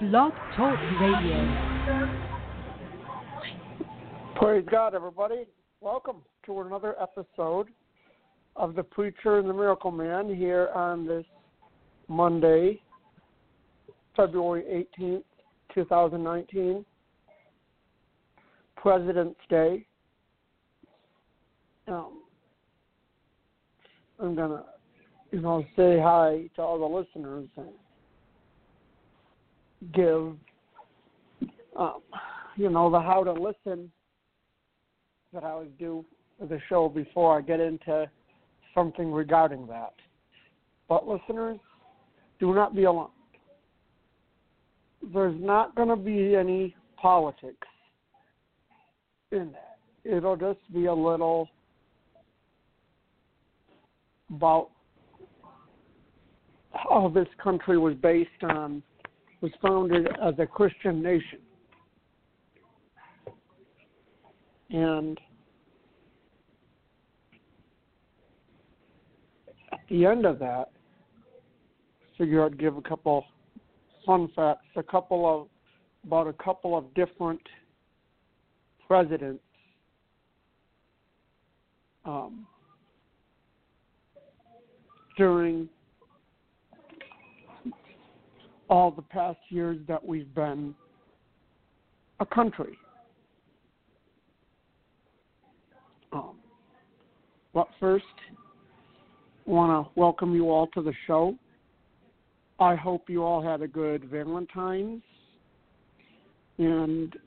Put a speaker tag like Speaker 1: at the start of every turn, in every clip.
Speaker 1: Blog Talk Radio.
Speaker 2: Praise God, everybody. Welcome to another episode of The Preacher and the Miracle Man here on this Monday, February 18th, 2019, President's Day. I'm going to, say hi to all the listeners and give, the how to listen that I always do for the show before I get into something regarding that. But listeners, do not be alarmed. There's not going to be any politics in that. It'll just be a little about how this country was founded as a Christian nation. And at the end of that, I figure I'd give a couple fun facts, about a couple of different presidents during all the past years that we've been a country. But first, I want to welcome you all to the show. I hope you all had a good Valentine's and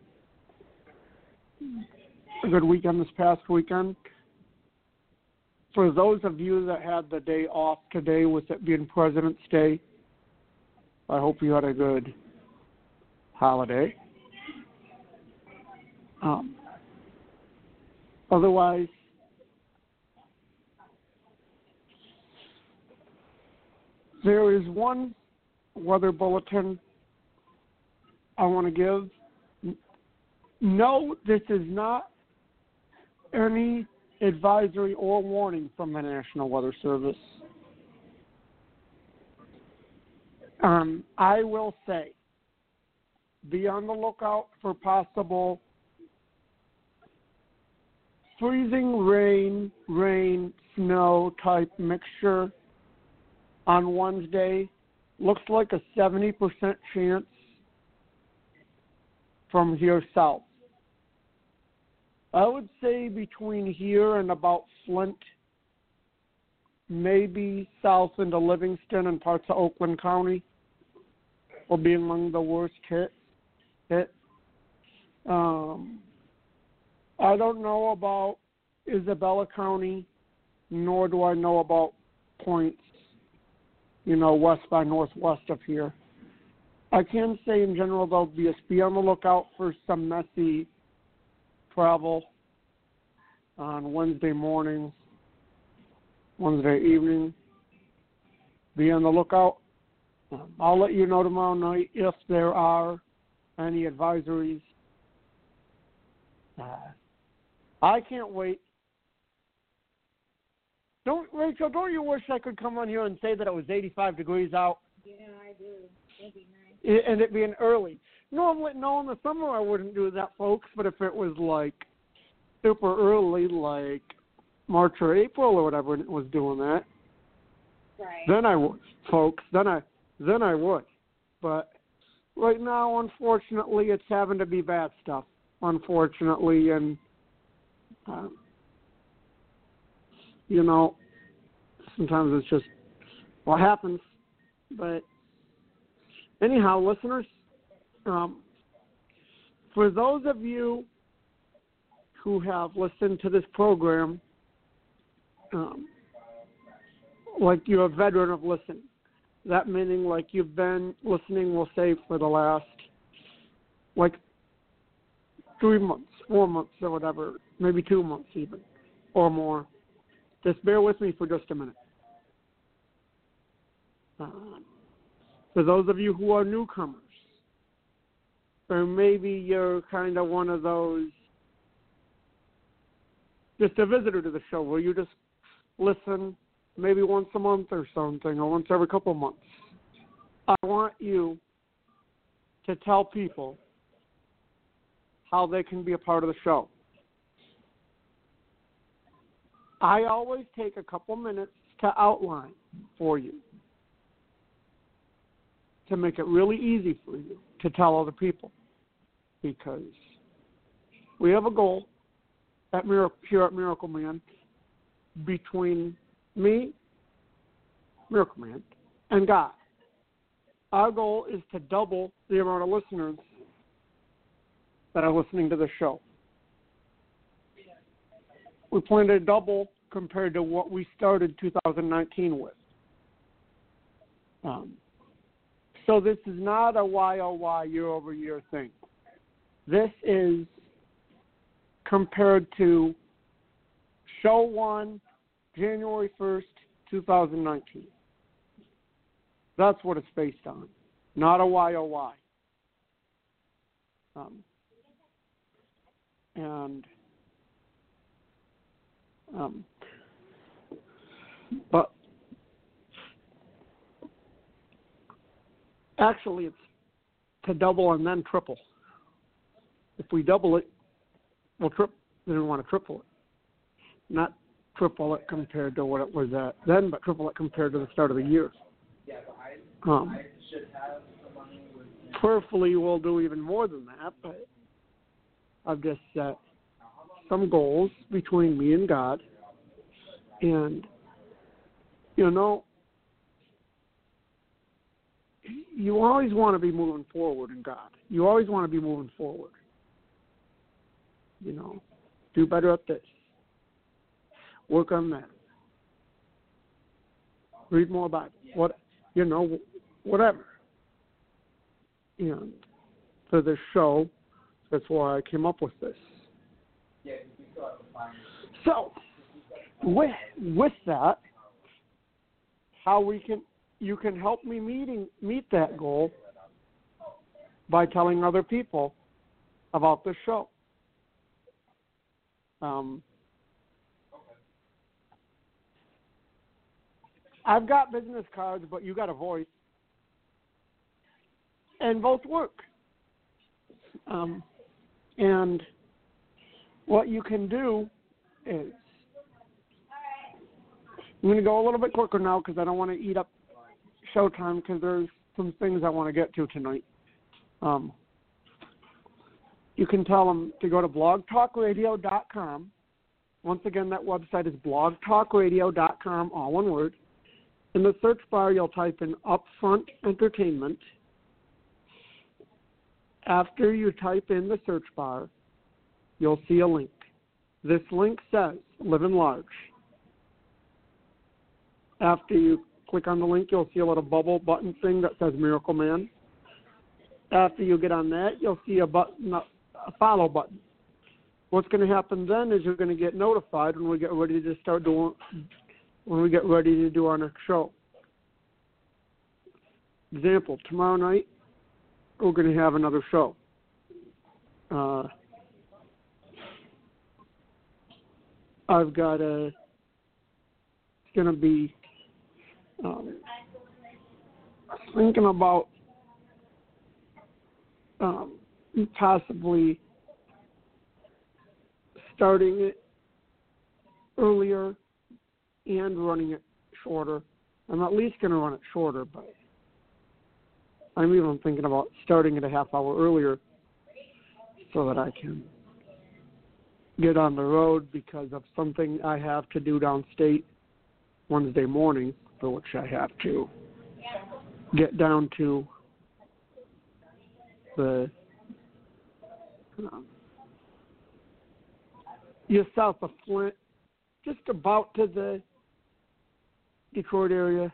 Speaker 2: a good weekend this past weekend. For those of you that had the day off today, with it being President's Day, I hope you had a good holiday. Otherwise, there is one weather bulletin I want to give. No, this is not any advisory or warning from the National Weather Service. I will say, be on the lookout for possible freezing rain, snow type mixture on Wednesday. Looks like a 70% chance from here south. I would say between here and about Flint, maybe south into Livingston and parts of Oakland County will be among the worst hit. I don't know about Isabella County, nor do I know about points, west by northwest of here. I can say in general, though, be on the lookout for some messy travel on Wednesday morning, Wednesday evening. Be on the lookout. I'll let you know tomorrow night if there are any advisories. I can't wait. Rachel, don't you wish I could come on here and say that it was 85 degrees out?
Speaker 3: Yeah, I do. That'd be nice.
Speaker 2: And it being early. Normally, no, in the summer I wouldn't do that, folks, but if it was like super early, like March or April or whatever, and it was doing that,
Speaker 3: right,
Speaker 2: then I would, folks. Then I would. But right now, unfortunately, it's having to be bad stuff. Unfortunately, and sometimes it's just what happens. But anyhow, listeners, for those of you who have listened to this program, like you're a veteran of listening, that meaning like you've been listening, we'll say, for the last 3 months, 4 months or whatever, maybe 2 months even, or more. Just bear with me for just a minute. For those of you who are newcomers, or maybe you're kind of one of those, just a visitor to the show where you just listen maybe once a month or something, or once every couple of months. I want you to tell people how they can be a part of the show. I always take a couple minutes to outline for you, to make it really easy for you to tell other people, because we have a goal here at Miracle Man between me, Miracle Man, and God. Our goal is to double the amount of listeners that are listening to the show. We plan to double compared to what we started 2019 with. So this is not a YOY year-over-year thing. This is compared to Show 1, January 1st, 2019. That's what it's based on, not a YOY. But actually, it's to double and then triple. If we double it, then we want to triple it. Not triple it compared to what it was at then, but triple it compared to the start of the year. Prayerfully, we'll do even more than that, but I've just set some goals between me and God. And, you know, you always want to be moving forward in God. You always want to be moving forward. You know, do better at this. Work on that. Read more Bible. Whatever. And for this show, that's why I came up with this. So, with that, you can help me meet that goal by telling other people about the show. I've got business cards, but you got a voice, and both work. And what you can do is, I'm going to go a little bit quicker now because I don't want to eat up showtime, because there's some things I want to get to tonight. You can tell them to go to blogtalkradio.com. Once again, that website is blogtalkradio.com, all one word. In the search bar, you'll type in Upfront Entertainment. After you type in the search bar, you'll see a link. This link says Live Enlarge. After you click on the link, you'll see a little bubble button thing that says Miracle Man. After you get on that, you'll see a button, a follow button. What's going to happen then is you're going to get notified when we get ready to do our next show. Example, tomorrow night, we're going to have another show. It's going to be, thinking about possibly starting it earlier and running it shorter. I'm at least going to run it shorter, but I'm even thinking about starting it a half hour earlier so that I can get on the road because of something I have to do downstate Wednesday morning, for which I have to get down to the just south of Flint, just about to the Detroit area.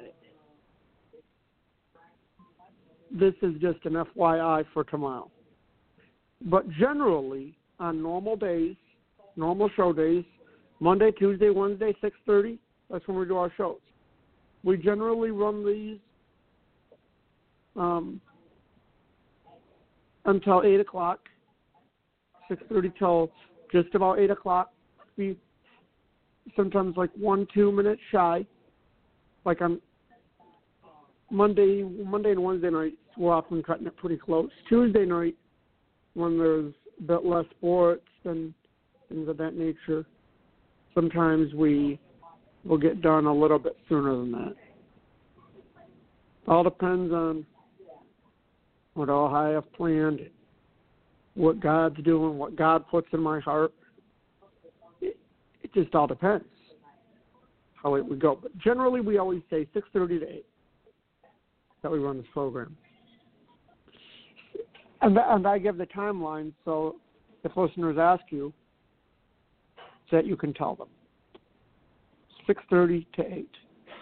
Speaker 2: This is just an FYI for tomorrow. But generally, on normal days, normal show days, Monday, Tuesday, Wednesday, 6:30, that's when we do our shows. We generally run these until 8 o'clock, 6:30 till just about 8 o'clock. We sometimes like 1-2 minutes shy. Like on Monday and Wednesday nights, we're often cutting it pretty close. Tuesday night, when there's a bit less sports and things of that nature, sometimes we will get done a little bit sooner than that. All depends on what all I have planned, what God's doing, what God puts in my heart. It just all depends how late we go. But generally, we always say 6:30 to 8 that we run this program. And I give the timeline, so if listeners ask you, so that you can tell them. 6:30 to 8.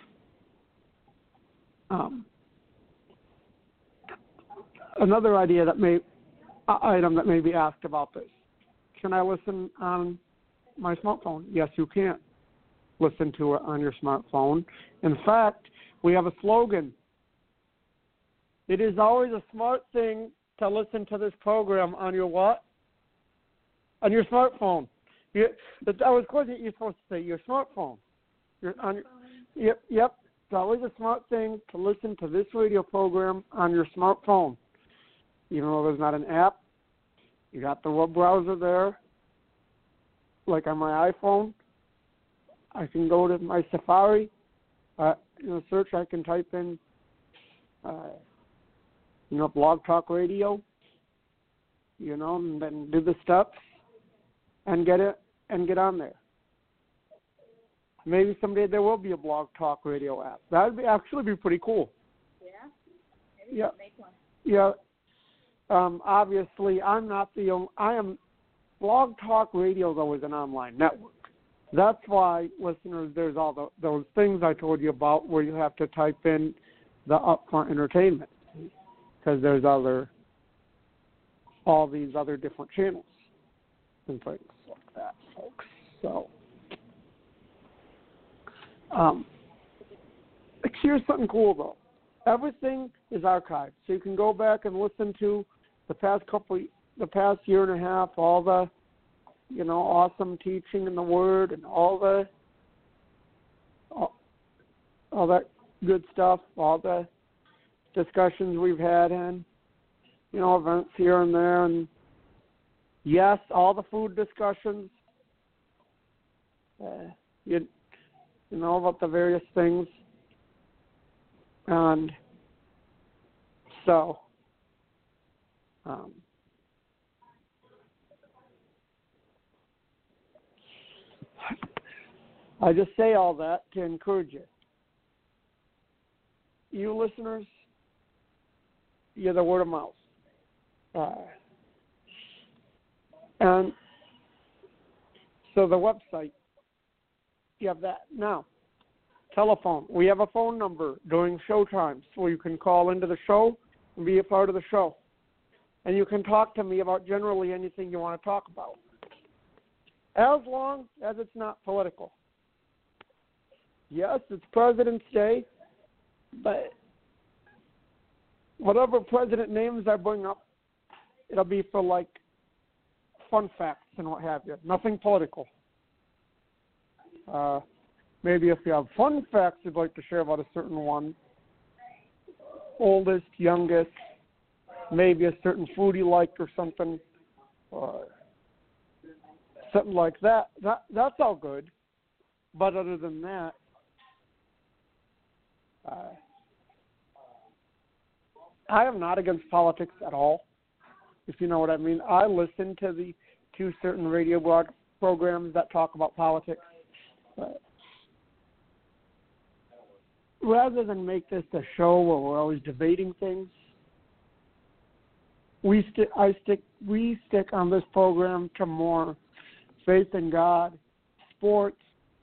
Speaker 2: Another item that may be asked about this. Can I listen on my smartphone? Yes, you can listen to it on your smartphone. In fact, we have a slogan. It is always a smart thing to listen to this program on your what? On your smartphone. I was quite you're supposed to say your smartphone. Yep. It's always a smart thing to listen to this radio program on your smartphone. Even though there's not an app, you got the web browser there. Like on my iPhone, I can go to my Safari. Search. I can type in, Blog Talk Radio. And then do the steps and get on there. Maybe someday there will be a Blog Talk Radio app. That would actually be pretty cool.
Speaker 3: Yeah. Maybe we'll make one.
Speaker 2: Yeah. Obviously, I'm not the only. Blog Talk Radio, though, is an online network. That's why, listeners, there's all those things I told you about where you have to type in the upfront entertainment, because there's all these other different channels and things like that, folks. So, here's something cool, though. Everything is archived, so you can go back and listen to the past year and a half, all the, awesome teaching in the Word and all that good stuff, all the discussions we've had and, events here and there, and yes, all the food discussions, about the various things, and so, I just say all that to encourage you. You listeners, you're the word of mouth. And so the website, you have that. Now, telephone. We have a phone number during show times, so you can call into the show and be a part of the show. And you can talk to me about generally anything you want to talk about, as long as it's not political. Yes, it's President's Day, but whatever president names I bring up, it'll be for, fun facts and what have you. Nothing political. Maybe if you have fun facts you'd like to share about a certain one, oldest, youngest, maybe a certain food you like or something, or something like that. That's all good. But other than that, I am not against politics at all, if you know what I mean. I listen to the 2 certain radio programs that talk about politics. But rather than make this a show where we're always debating things, we stick on this program to more faith in God, sports,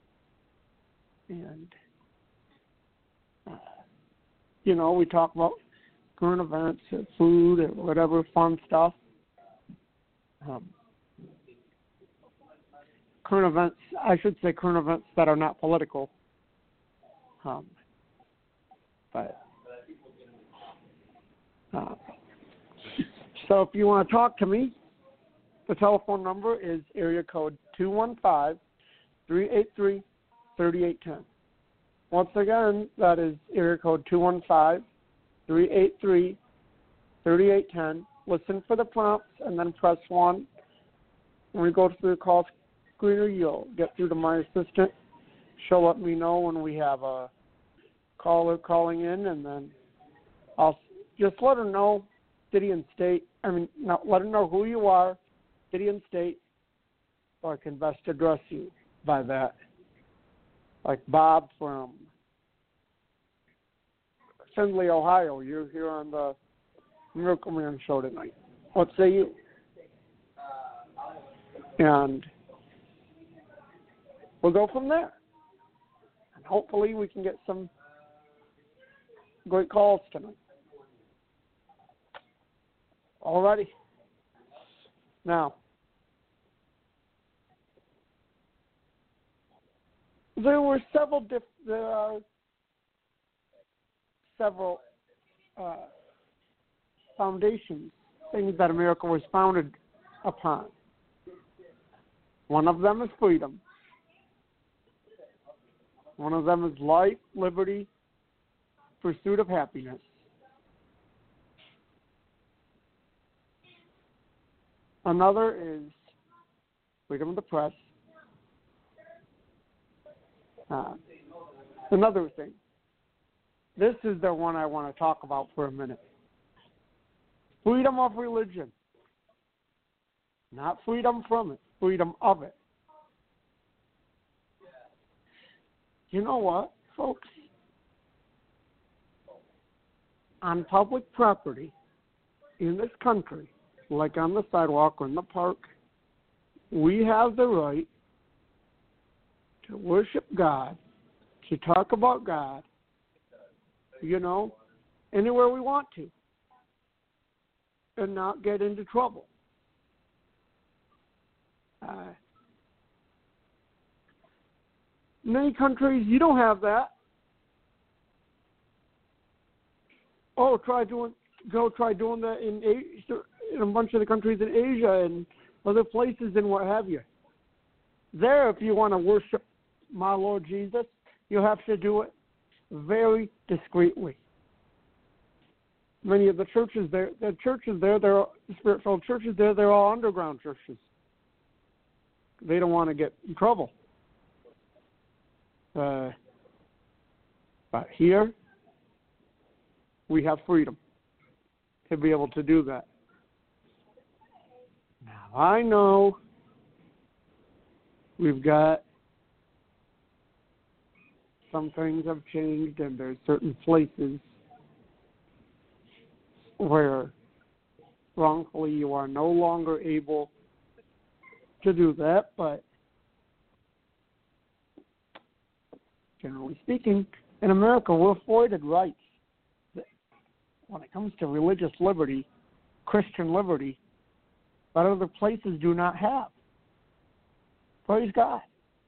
Speaker 2: and we talk about current events, food, and whatever fun stuff. Current events that are not political. So if you want to talk to me, the telephone number is area code 215-383-3810. Once again, that is area code 215-383-3810. 3810. Listen for the prompts and then press 1. When we go through the call screener, you'll get through to my assistant. She'll let me know when we have a caller calling in, and then I'll just let her know city and state. Let her know who you are, city and state, so I can best address you by that. Like Bob from Findlay, Ohio. You're here on the Miracle Man show tonight. What say you? And we'll go from there. And hopefully we can get some great calls tonight. Alrighty. Now, there are several foundations, things that America was founded upon. One of them is freedom. One of them is life, liberty, pursuit of happiness. Another is freedom of the press. Another thing. This is the one I want to talk about for a minute. Freedom of religion. Not freedom from it, freedom of it. You know what, folks? On public property in this country, like on the sidewalk or in the park, we have the right to worship God, to talk about God, anywhere we want to, and not get into trouble. Many countries, you don't have that. Try doing that in a bunch of the countries in Asia and other places and what have you. There, if you want to worship my Lord Jesus, you have to do it very discreetly. Many of the churches there, they're Spirit-filled churches there, they're all underground churches. They don't want to get in trouble. But here, we have freedom to be able to do that. Now, I know we've got some things have changed, and there's certain places where wrongfully you are no longer able to do that, but generally speaking, in America, we're afforded rights when it comes to religious liberty, Christian liberty, that other places do not have. Praise God.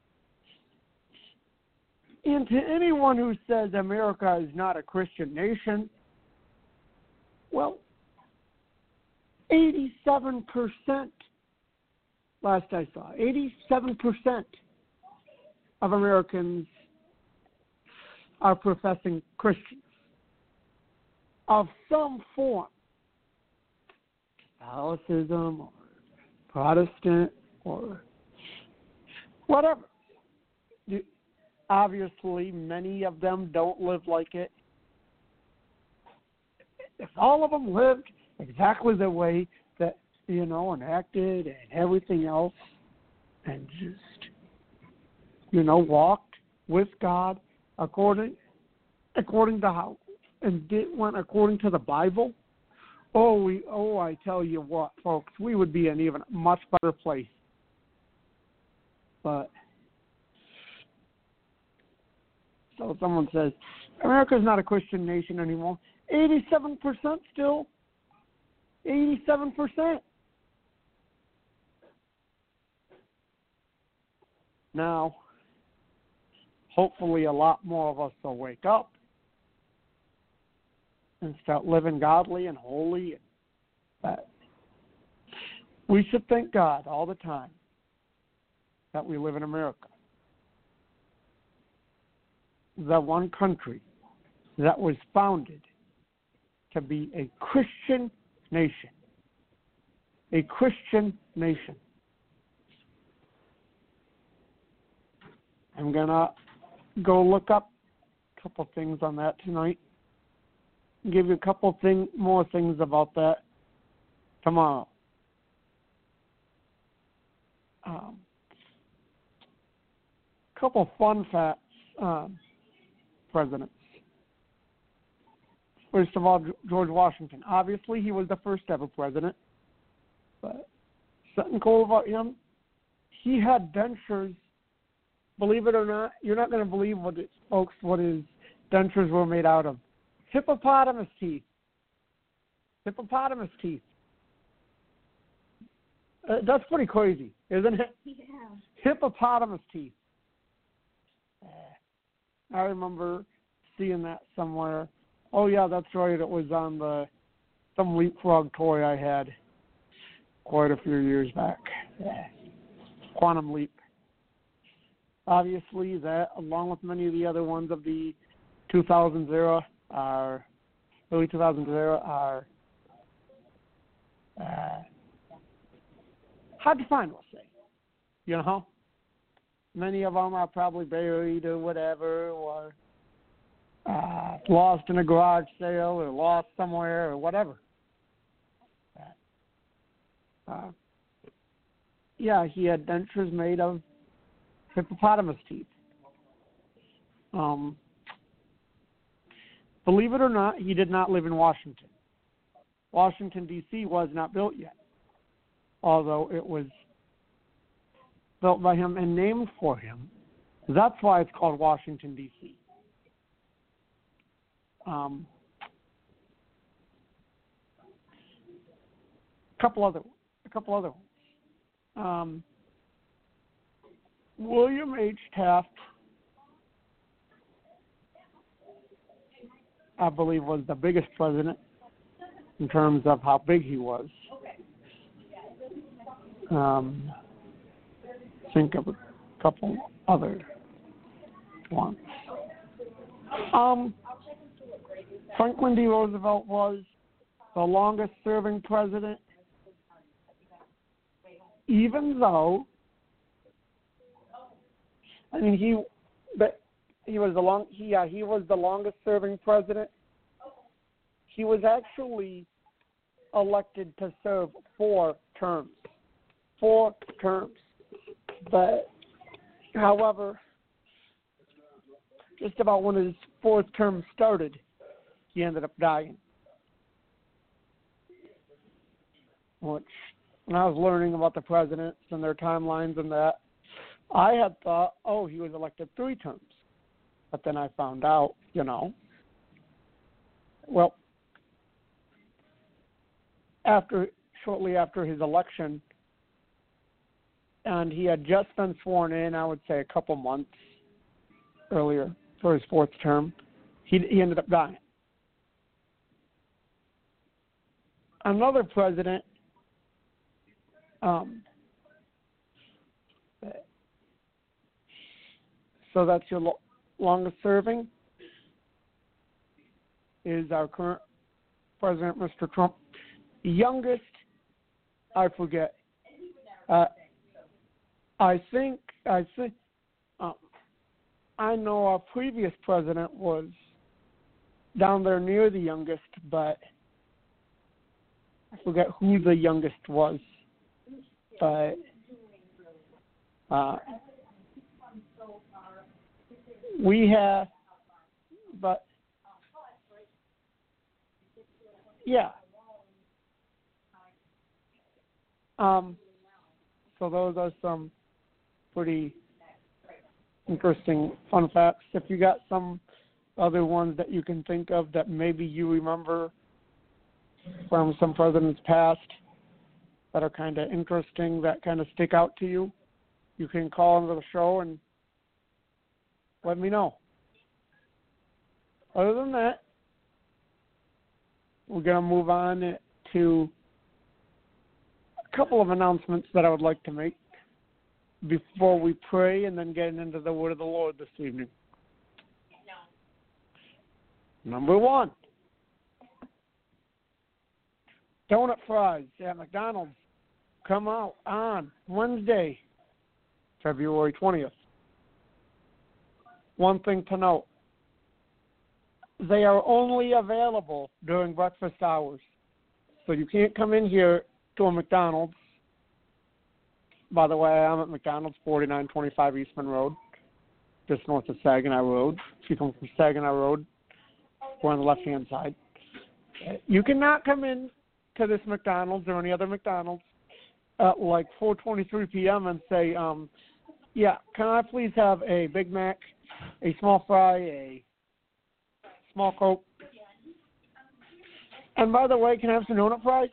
Speaker 2: And to anyone who says America is not a Christian nation, well, 87%, last I saw, 87% of Americans are professing Christians of some form, Catholicism or Protestant or whatever. Obviously, many of them don't live like it. If all of them lived exactly the way that, and acted and everything else, and just, walked with God according to how, and went according to the Bible, I tell you what, folks, we would be in even a much better place. But so someone says America's not a Christian nation anymore. 87% still. 87%. Now, hopefully a lot more of us will wake up and start living godly and holy. We should thank God all the time that we live in America. The one country that was founded to be a Christian nation, a Christian nation. I'm going to go look up a couple things on that tonight. Give you a couple more things about that tomorrow. Couple fun facts on presidents. First of all, George Washington. Obviously, he was the first ever president. But something cool about him, he had dentures. Believe it or not, you're not going to believe what his dentures were made out of. Hippopotamus teeth. Hippopotamus teeth. That's pretty crazy, isn't it?
Speaker 3: Yeah.
Speaker 2: Hippopotamus teeth. I remember seeing that somewhere. Oh yeah, that's right. It was on some Leapfrog toy I had quite a few years back. Yeah. Quantum Leap. Obviously, that, along with many of the other ones of the 2000s era, early 2000s era, are hard to find, we'll say. You know? Many of them are probably buried or whatever, or lost in a garage sale, or lost somewhere, or whatever. Yeah, he had dentures made of hippopotamus teeth. Believe it or not, he did not live in Washington. Washington, D.C. was not built yet, although it was built by him and named for him. That's why it's called Washington, D.C. A couple other ones. William H. Taft, I believe, was the biggest president in terms of how big he was. Think of a couple other ones. Franklin D. Roosevelt was the longest serving president, even though, I mean, he was the longest serving president. He was actually elected to serve 4 terms. But, however, just about when his 4th term started, he ended up dying. Which, when I was learning about the presidents and their timelines and that, I had thought, he was elected 3 terms. But then I found out, shortly after his election, and he had just been sworn in, I would say a couple months earlier for his 4th term, he ended up dying. Another president, so that's your longest serving, is our current president, Mr. Trump. Youngest, I forget. I know our previous president was down there near the youngest, but I forget who the youngest was. But we have, but yeah. So those are some pretty interesting fun facts. If you got some other ones that you can think of that maybe you remember from some presidents past that are kind of interesting, that kind of stick out to you, you can call into the show and let me know. Other than that, we're going to move on to a couple of announcements that I would like to make before we pray and then get into the word of the Lord this evening. Number 1, donut fries at McDonald's come out on Wednesday, February 20th. One thing to note, they are only available during breakfast hours. So you can't come in here to a McDonald's. By the way, I'm at McDonald's, 4925 Eastman Road, just north of Saginaw Road. If you come from Saginaw Road, we're on the left-hand side. You cannot come in to this McDonald's or any other McDonald's at like 4:23 p.m. and say, yeah, can I please have a Big Mac, a small fry, a small Coke? And by the way, can I have some donut fries?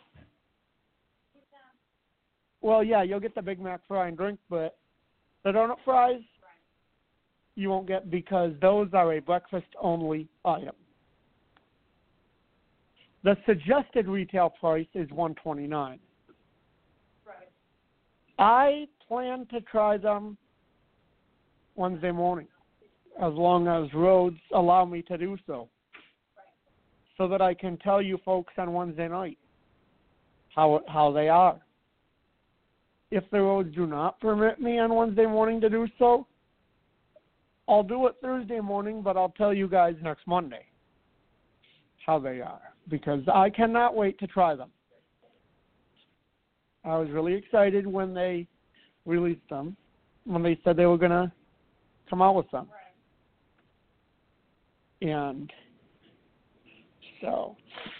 Speaker 2: Well, yeah, you'll get the Big Mac fry and drink, but the donut fries you won't get because those are a breakfast-only item. The suggested retail price is $129. Right. I plan to try them Wednesday morning, as long as roads allow me to do so, so that I can tell you folks on Wednesday night how they are. If the roads do not permit me on Wednesday morning to do so, I'll do it Thursday morning, but I'll tell you guys next Monday how they are, because I cannot wait to try them. I was really excited when they released them, when they said they were going to come out with them. And so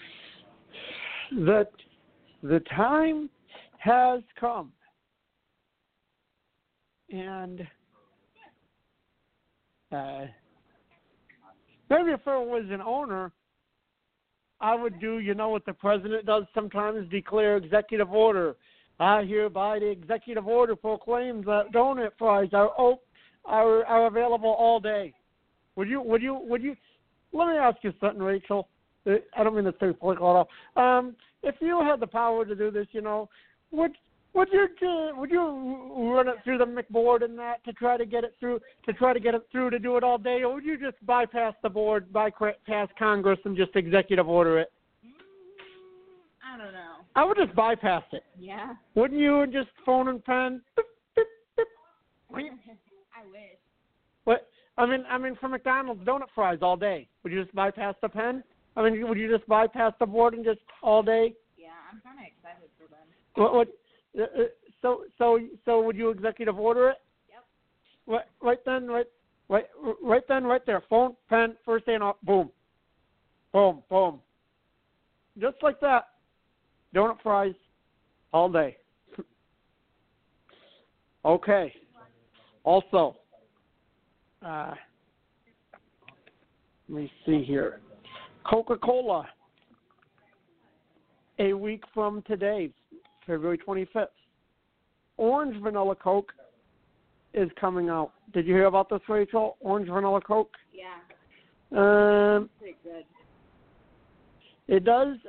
Speaker 2: the time has come. And maybe if I was an owner, I would do, what the president does sometimes, declare executive order. I hereby the executive order proclaims that donut fries are available all day. Would you? Let me ask you something, Rachel. I don't mean to say political at all. If you had the power to do this, would you run it through the McBoard and that to try to get it through to do it all day, or would you just bypass the board, bypass Congress, and just executive order it?
Speaker 3: I don't know.
Speaker 2: I would just bypass it.
Speaker 3: Yeah.
Speaker 2: Wouldn't you? Just phone and pen. Beep, beep, beep.
Speaker 3: I wish.
Speaker 2: What? I mean, for McDonald's donut fries all day, would you just bypass the pen? Would you just bypass the board and just all day?
Speaker 3: Yeah, I'm kind of excited for them.
Speaker 2: What? So would you executive order it?
Speaker 3: Yep.
Speaker 2: Right there. Phone, pen, first thing off, boom. Boom, boom. Just like that. Donut fries all day. Okay. Also, let me see here. Coca-Cola, a week from today, February 25th. Orange Vanilla Coke is coming out. Did you hear about this, Rachel? Orange Vanilla Coke?
Speaker 3: Yeah. Pretty good.
Speaker 2: It does.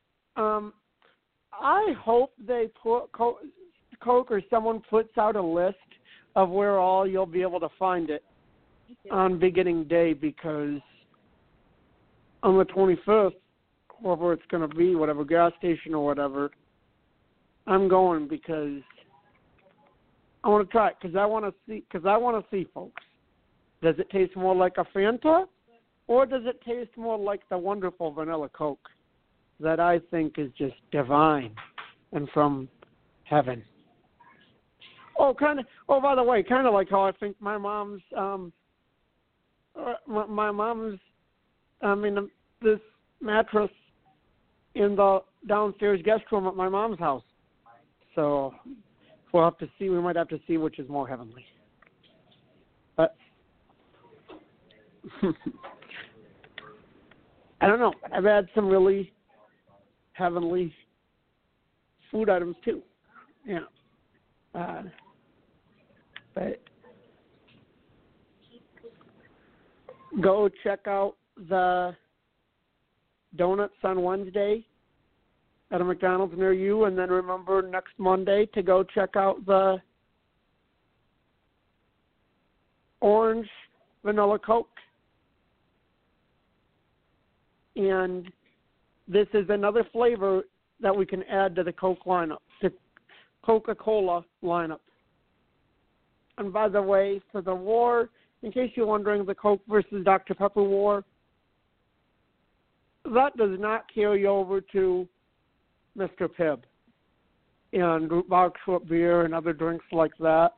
Speaker 2: I hope they put Coke or someone puts out a list of where all you'll be able to find it on beginning day, because on the 25th, wherever it's going to be, whatever gas station or whatever, I'm going because I want to try it, because I want to see, folks. Does it taste more like a Fanta, or does it taste more like the wonderful vanilla Coke that I think is just divine and from heaven? By the way, kind of like how I think my mom's, this mattress in the downstairs guest room at my mom's house. So we'll have to see. We might have to see which is more heavenly. But I don't know. I've had some really heavenly food items too. Yeah. But go check out the donuts on Wednesday at a McDonald's near you, and then remember next Monday to go check out the Orange Vanilla Coke. And this is another flavor that we can add to the Coke lineup, the Coca-Cola lineup. And by the way, for the war, in case you're wondering, the Coke versus Dr. Pepper war, that does not carry over to Mr. Pibb and Rockshort beer and other drinks like that.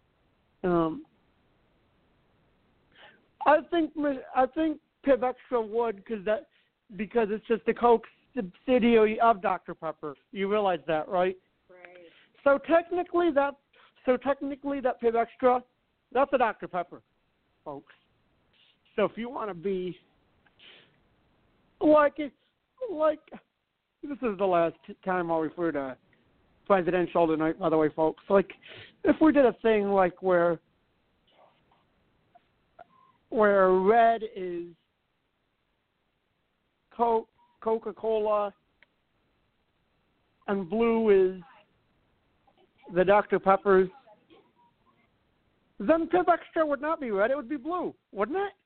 Speaker 2: I think Pibb Extra would because it's just a Coke subsidiary of Dr. Pepper. You realize that, right?
Speaker 3: Right.
Speaker 2: So technically that Pibb Extra, that's a Dr. Pepper, folks. So if you want to be like this is the last time I'll refer to presidential tonight, by the way, folks. Like if we did a thing like where red is Coca-Cola and blue is the Dr. Peppers, then Pibb Extra would not be red. It would be blue, wouldn't it?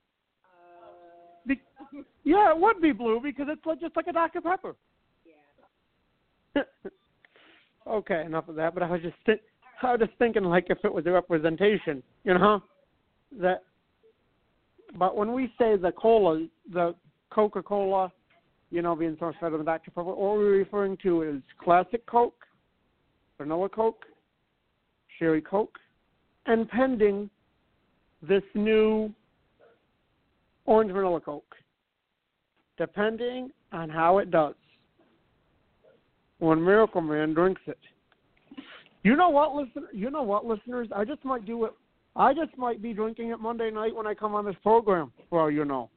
Speaker 2: Yeah, it would be blue because it's just like a Dr. Pepper.
Speaker 3: Yeah.
Speaker 2: Okay, enough of that. But I was just thinking like if it was a representation, that. But when we say the Coca-Cola, being so much better than Dr. Pepper, all we're referring to is classic Coke, vanilla Coke, cherry Coke, and pending this new orange vanilla Coke, depending on how it does when Miracle Man drinks it. You know what, listeners? I just might do it. I just might be drinking it Monday night when I come on this program, for all you know.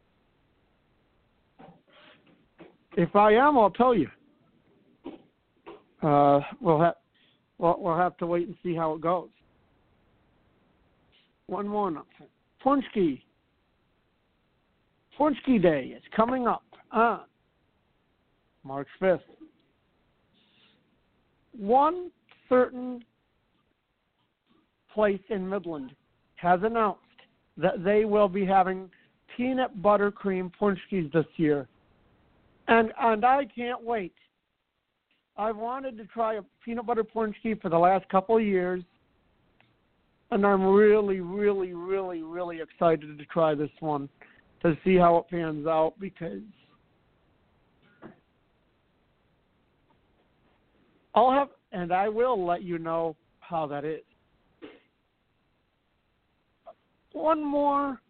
Speaker 2: If I am, I'll tell you. We'll have to wait and see how it goes. One more announcement. Punchki Day is coming up on March 5th. One certain place in Midland has announced that they will be having peanut butter cream punchkis this year. And I can't wait. I've wanted to try a peanut butter punchki for the last couple of years, and I'm really, really, really, really excited to try this one to see how it pans out because I will let you know how that is. One more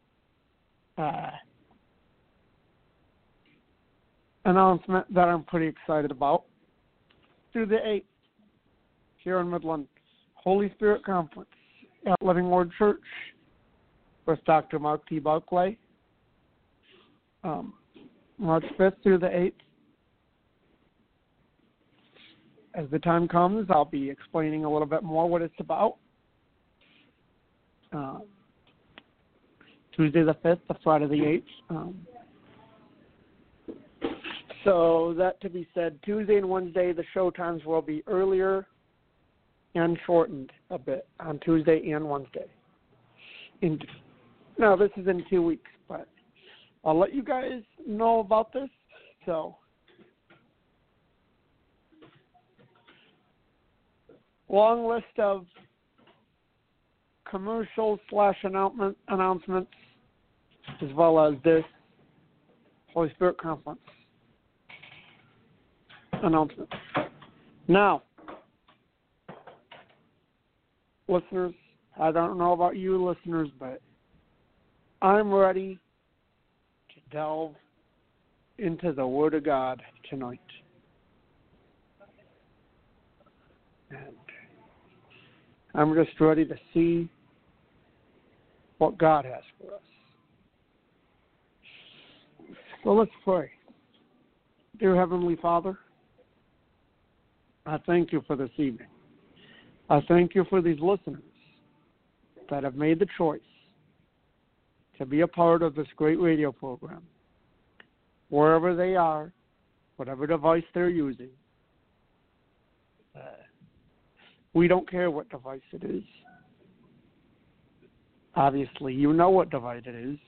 Speaker 2: announcement that I'm pretty excited about. Through the 8th, here in Midland, Holy Spirit Conference at Living Word Church with Dr. Mark T. Barclay. March 5th through the 8th. As the time comes, I'll be explaining a little bit more what it's about. Tuesday the 5th, the Friday the 8th. So that to be said, Tuesday and Wednesday, the show times will be earlier and shortened a bit on Tuesday and Wednesday. Now, this is in 2 weeks, but I'll let you guys know about this. So, long list of commercials/announcements, as well as this Holy Spirit Conference announcement. Now, listeners, I don't know about you listeners, but I'm ready to delve into the Word of God tonight. And I'm just ready to see what God has for us. So let's pray. Dear Heavenly Father, I thank you for this evening. I thank you for these listeners that have made the choice to be a part of this great radio program. Wherever they are, whatever device they're using, we don't care what device it is. Obviously, you know what device it is.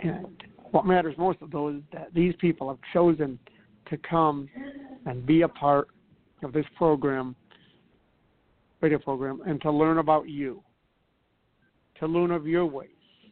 Speaker 2: And what matters most of those is that these people have chosen to come and be a part of this program, radio program, and to learn about you, to learn of your ways,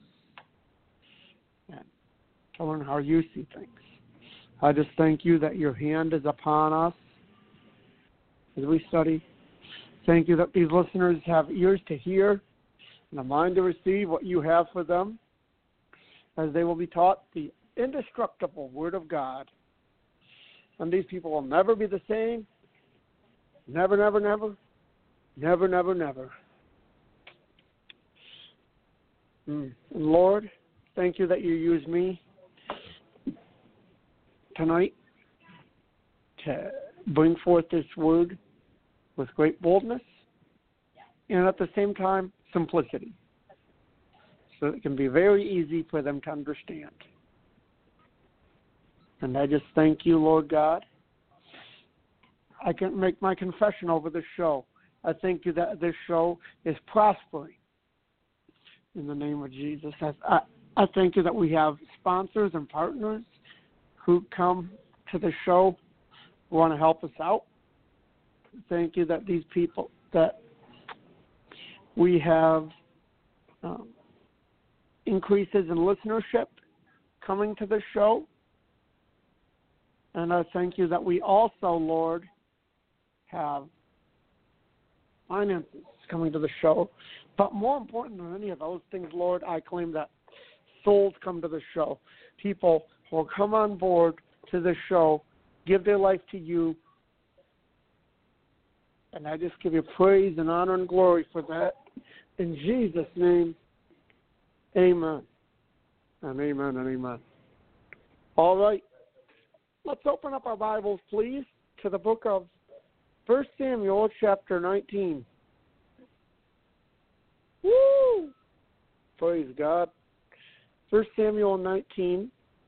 Speaker 2: and to learn how you see things. I just thank you that your hand is upon us as we study. Thank you that these listeners have ears to hear and a mind to receive what you have for them, as they will be taught the indestructible Word of God. And these people will never be the same. Never, never, never. Never, never, never. And Lord, thank you that you use me tonight to bring forth this word with great boldness and at the same time simplicity, so it can be very easy for them to understand. And I just thank you, Lord God. I can make my confession over this show. I thank you that this show is prospering in the name of Jesus. I thank you that we have sponsors and partners who come to the show who want to help us out. Thank you that these people, that we have increases in listenership coming to the show. And I thank you that we also, Lord, have finances coming to the show. But more important than any of those things, Lord, I claim that souls come to the show. People will come on board to the show, give their life to you. And I just give you praise and honor and glory for that. In Jesus' name, amen. And amen and amen. All right. Let's open up our Bibles, please, to the book of 1 Samuel, chapter 19. Woo! Praise God. 1 Samuel 19.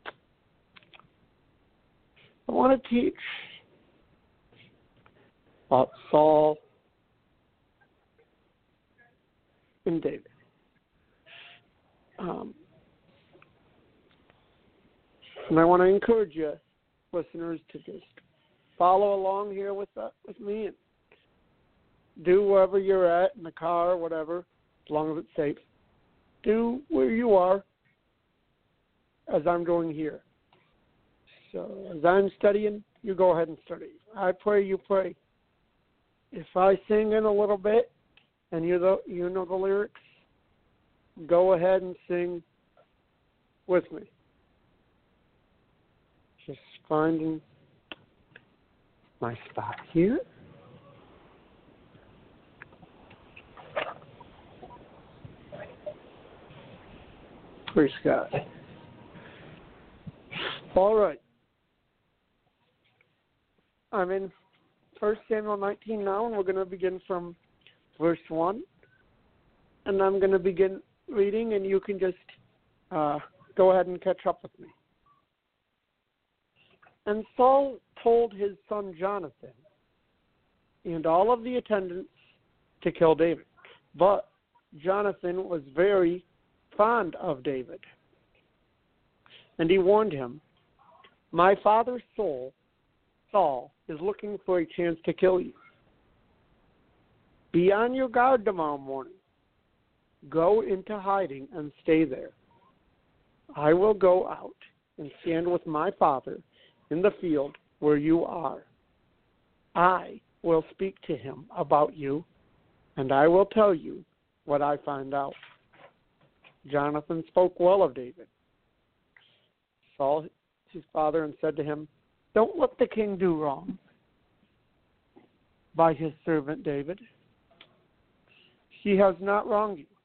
Speaker 2: I want to teach about Saul and David. And I want to encourage you, listeners, to just follow along here with me and do wherever you're at, in the car or whatever, as long as it's safe. Do where you are as I'm doing here. So as I'm studying, you go ahead and study. I pray, you pray. If I sing in a little bit and you know the lyrics, go ahead and sing with me. Just finding my spot here. Praise God. All right. I'm in 1 Samuel 19 now, and we're going to begin from verse 1. And I'm going to begin reading, and you can just go ahead and catch up with me. And Saul told his son Jonathan and all of the attendants to kill David. But Jonathan was very fond of David. And he warned him, "My father's soul, Saul, is looking for a chance to kill you. Be on your guard tomorrow morning. Go into hiding and stay there. I will go out and stand with my father in the field where you are. I will speak to him about you, and I will tell you what I find out." Jonathan spoke well of David. Saul, his father, and said to him, "Don't let the king do wrong by his servant David. He has not wronged you.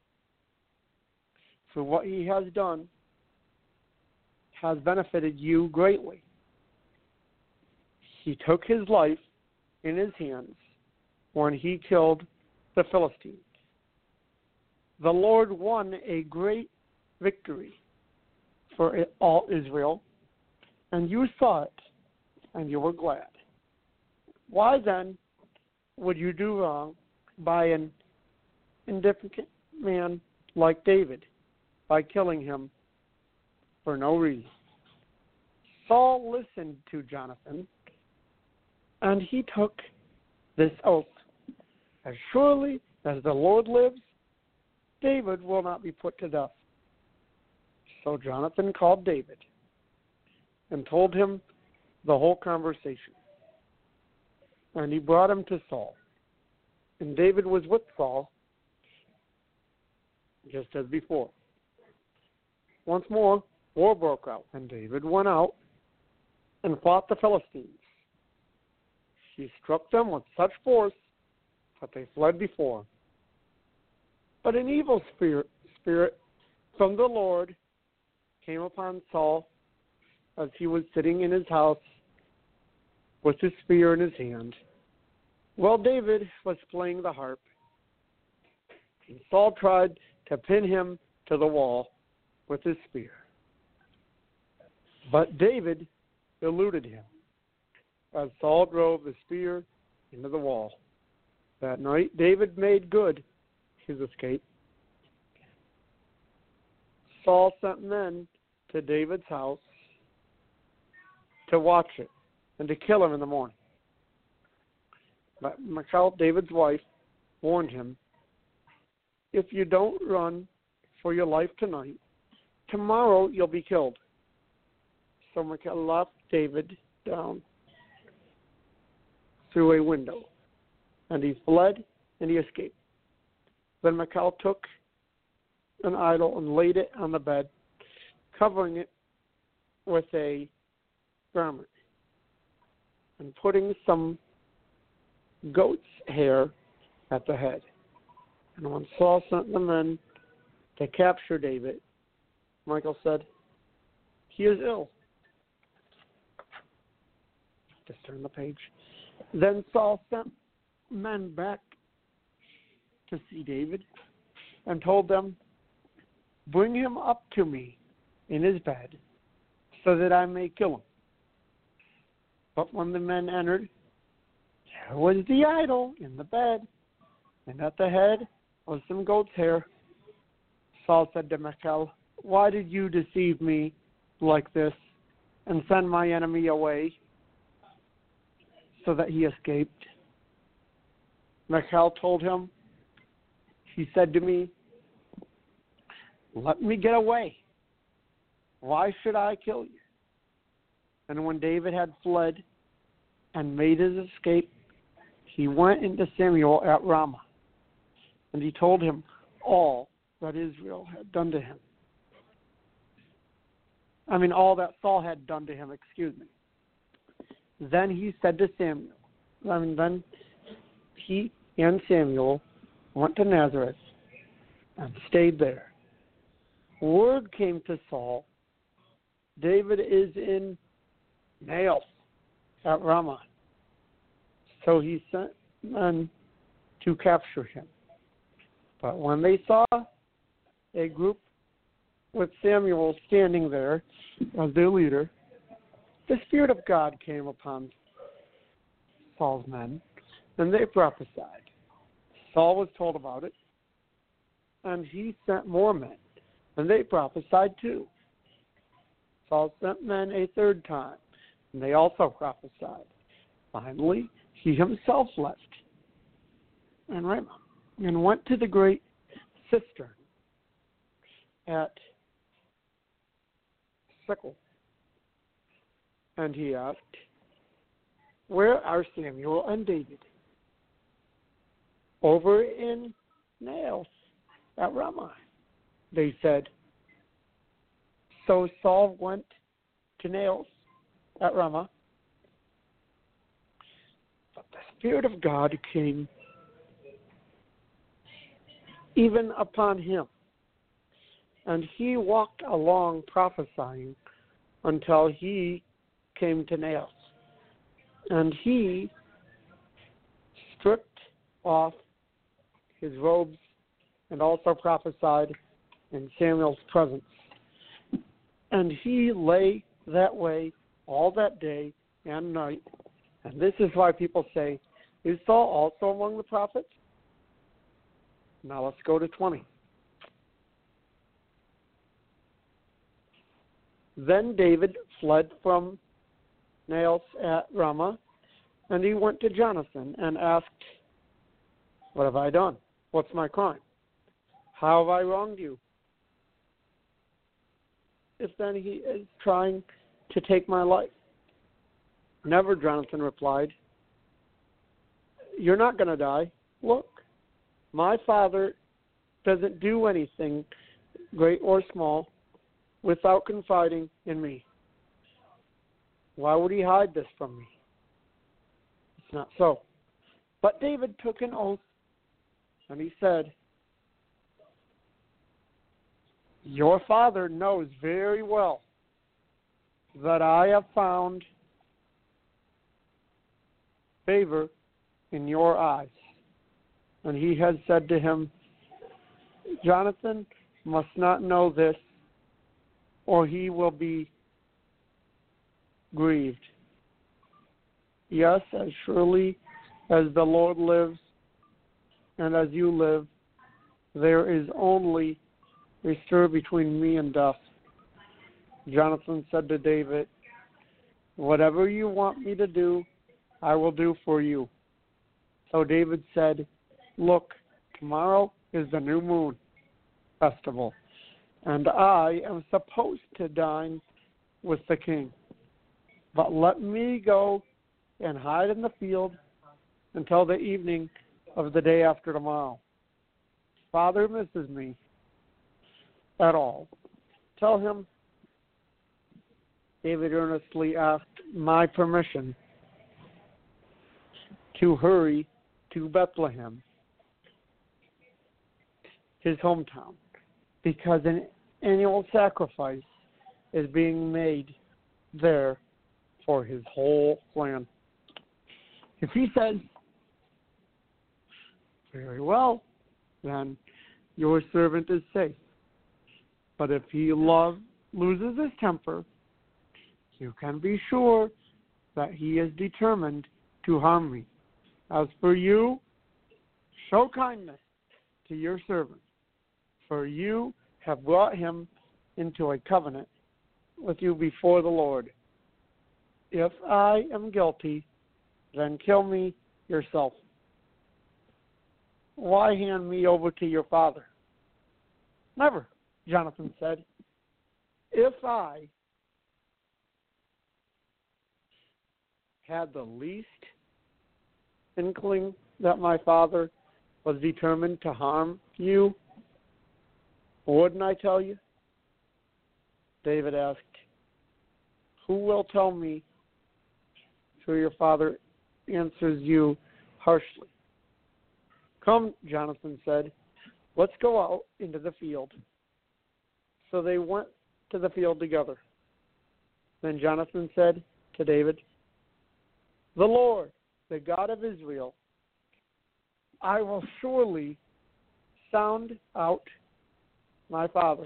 Speaker 2: For what he has done has benefited you greatly. He took his life in his hands when he killed the Philistines. The Lord won a great victory for all Israel, and you saw it, and you were glad. Why then would you do wrong by an indifferent man like David by killing him for no reason. Saul listened to Jonathan, and he took this oath: as surely as the Lord lives, David will not be put to death. So Jonathan called David and told him the whole conversation. And he brought him to Saul. And David was with Saul, just as before. Once more, war broke out, and David went out and fought the Philistines. He struck them with such force that they fled before him. But an evil spirit from the Lord came upon Saul as he was sitting in his house with his spear in his hand, while David was playing the harp. And Saul tried to pin him to the wall with his spear. But David eluded him as Saul drove the spear into the wall. That night, David made good his escape. Saul sent men to David's house to watch it and to kill him in the morning. But Michal, David's wife, warned him, if you don't run for your life tonight, tomorrow you'll be killed. So Michal left David down through a window, and he fled and he escaped. Then Michal took an idol and laid it on the bed, covering it with a garment and putting some goat's hair at the head. And when Saul sent the men to capture David, Michal said, he is ill. Just turn the page. Then Saul sent men back to see David and told them, bring him up to me in his bed so that I may kill him. But when the men entered, there was the idol in the bed, and at the head was some goat's hair. Saul said to Michal, why did you deceive me like this and send my enemy away so that he escaped? Michal told him, he said to me, let me get away. Why should I kill you? And when David had fled and made his escape, he went into Samuel at Ramah, and he told him all that Israel had done to him. All that Saul had done to him, excuse me. Then he said to Samuel, then he and Samuel went to Nazareth and stayed there. Word came to Saul, David is in Naioth at Ramah. So he sent men to capture him. But when they saw a group with Samuel standing there as their leader, the Spirit of God came upon Saul's men, and they prophesied. Saul was told about it, and he sent more men, and they prophesied too. Saul sent men a third time, and they also prophesied. Finally, he himself left and Ramah and went to the great cistern at Sickle. And he asked, where are Samuel and David? Over in Naioth at Ramah, they said. So Saul went to Naioth at Ramah. But the Spirit of God came even upon him, and he walked along prophesying until he came to Naioth. And he stripped off his robes and also prophesied in Samuel's presence. And he lay that way all that day and night. And this is why people say, is Saul also among the prophets? Now let's go to 20. Then David fled from Naos at Ramah, and he went to Jonathan and asked, "What have I done? What's my crime? How have I wronged you? If then he is trying to take my life." "Never," Jonathan replied. "You're not going to die. Look, my father doesn't do anything, great or small, without confiding in me. Why would he hide this from me? It's not so." But David took an oath, and he said, "Your father knows very well that I have found favor in your eyes." And he has said to him, "Jonathan must not know this, or he will be grieved. Yes, as surely as the Lord lives and as you live, there is only a stir between me and death." Jonathan said to David, "Whatever you want me to do, I will do for you." So David said, "Look, tomorrow is the new moon festival, and I am supposed to dine with the king. But let me go and hide in the field until the evening of the day after tomorrow. Father misses me at all. Tell him," David earnestly asked my permission to hurry to Bethlehem, his hometown, because an annual sacrifice is being made there for his whole clan. If he says, "Very well, then your servant is safe. But if he loses his temper, you can be sure that he is determined to harm me. As for you, show kindness to your servant, for you have brought him into a covenant with you before the Lord. If I am guilty, then kill me yourself. Why hand me over to your father?" "Never," Jonathan said. "If I had the least inkling that my father was determined to harm you, wouldn't I tell you?" David asked, "Who will tell me so your father answers you harshly?" "Come," Jonathan said, "let's go out into the field." So they went to the field together. Then Jonathan said to David, "The Lord, the God of Israel, I will surely sound out my father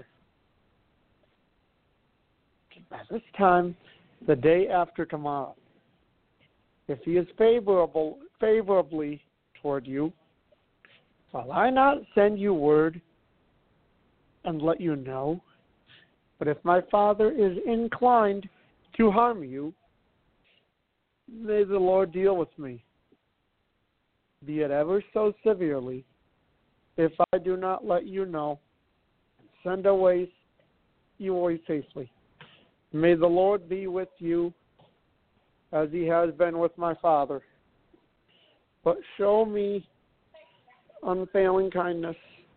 Speaker 2: at this time the day after tomorrow. If he is favorably toward you, will I not send you word and let you know? But if my father is inclined to harm you, may the Lord deal with me, be it ever so severely, if I do not let you know and send you away safely. May the Lord be with you as he has been with my father. But show me unfailing kindness,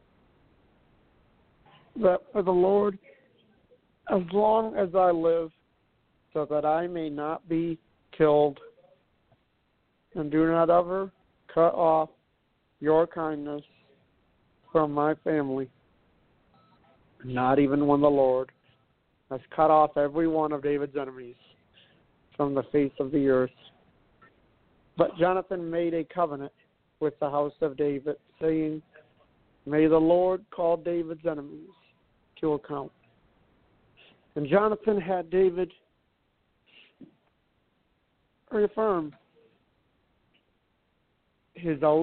Speaker 2: that for the Lord, as long as I live, so that I may not be killed. And do not ever cut off your kindness from my family, not even when the Lord has cut off every one of David's enemies from the face of the earth." But Jonathan made a covenant with the house of David, saying, "May the Lord call David's enemies to account." And Jonathan had David reaffirm his oath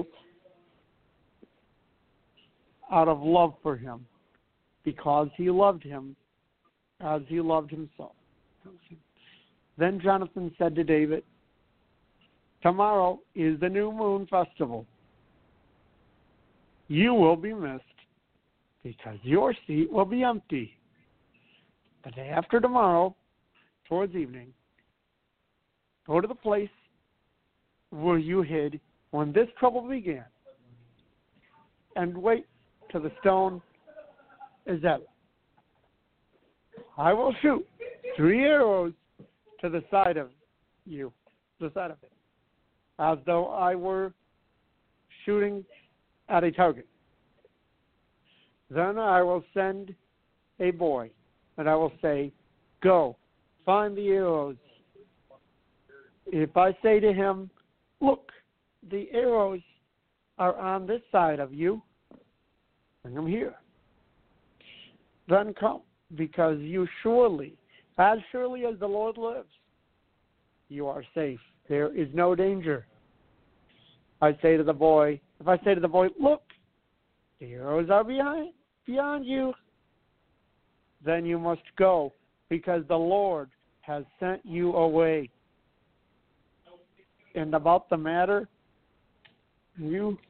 Speaker 2: out of love for him, because he loved him as he loved himself. Then Jonathan said to David, tomorrow is the new moon festival. You will be missed because your seat will be empty. The day after tomorrow, towards evening, go to the place where you hid when this trouble began and wait till the stone is out. I will shoot 3 arrows to the side of you, the side of it, as though I were shooting at a target. Then I will send a boy, and I will say, go, find the arrows. If I say to him, look, the arrows are on this side of you, bring them here. Then come, because you surely, as surely as the Lord lives, you are safe. There is no danger. If I say to the boy, look, the arrows are beyond you, then you must go, because the Lord has sent you away. And about the matter you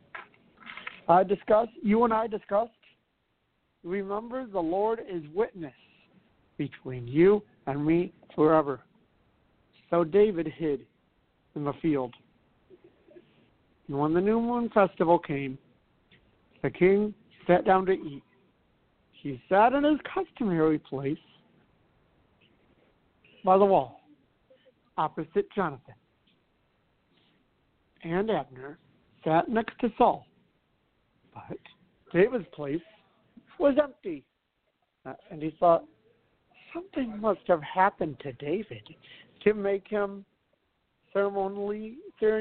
Speaker 2: and I discussed, remember the Lord is witness between you and me forever. So David hid in the field. And when the new moon festival came, the king sat down to eat. He sat in his customary place by the wall, opposite Jonathan. And Abner sat next to Saul. But David's place was empty. And he thought, something must have happened to David to make him ceremonially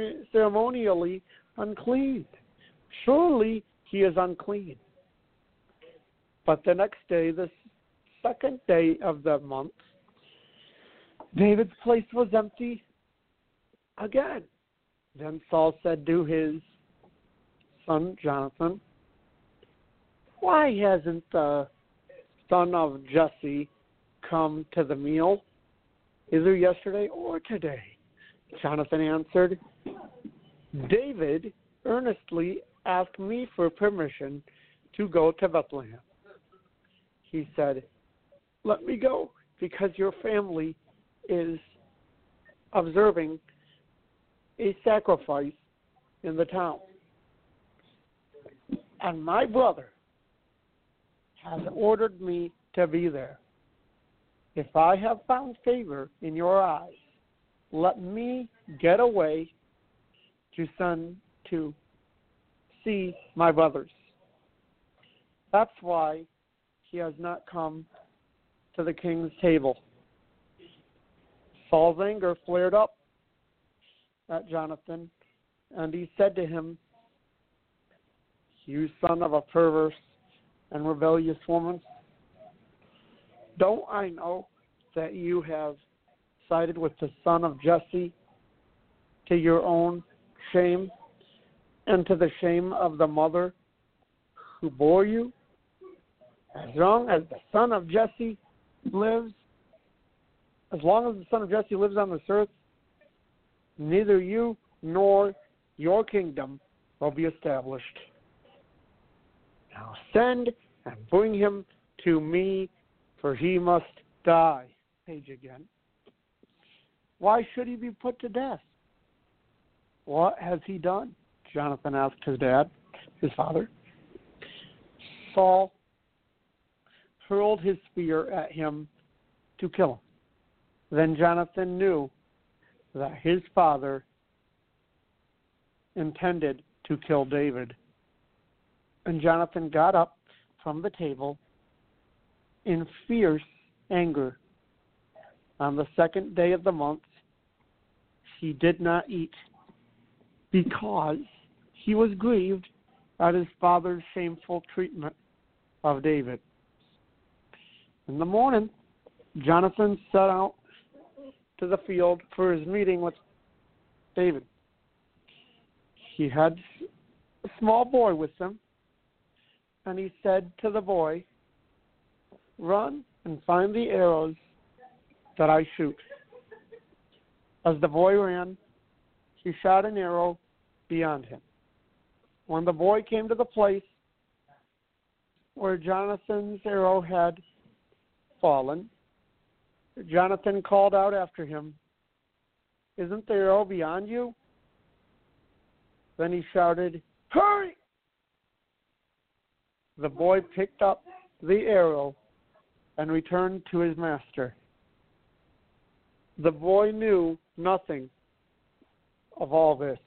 Speaker 2: unclean. Surely he is unclean. But the next day, the second day of the month, David's place was empty again. Then Saul said to his son Jonathan, why hasn't the son of Jesse come to the meal, either yesterday or today? Jonathan answered, David earnestly asked me for permission to go to Bethlehem. He said, let me go, because your family is observing a sacrifice in the town. And my brother has ordered me to be there. If I have found favor in your eyes, let me get away to see my brothers. That's why he has not come to the king's table. Saul's anger flared up at Jonathan, and he said to him, you son of a perverse and rebellious woman, don't I know that you have sided with the son of Jesse to your own shame and to the shame of the mother who bore you? As long as the son of Jesse lives on this earth, neither you nor your kingdom will be established. Now send and bring him to me, for he must die. Page again. Why should he be put to death? What has he done? Jonathan asked his father. Saul hurled his spear at him to kill him. Then Jonathan knew that his father intended to kill David. And Jonathan got up from the table in fierce anger. On the second day of the month, he did not eat because he was grieved at his father's shameful treatment of David. In the morning, Jonathan set out to the field for his meeting with David. He had a small boy with him, and he said to the boy, run and find the arrows that I shoot. As the boy ran, he shot an arrow beyond him. When the boy came to the place where Jonathan's arrow had fallen, Jonathan called out after him, "Isn't the arrow beyond you?" Then he shouted, "Hurry!" The boy picked up the arrow and returned to his master. The boy knew nothing of all this.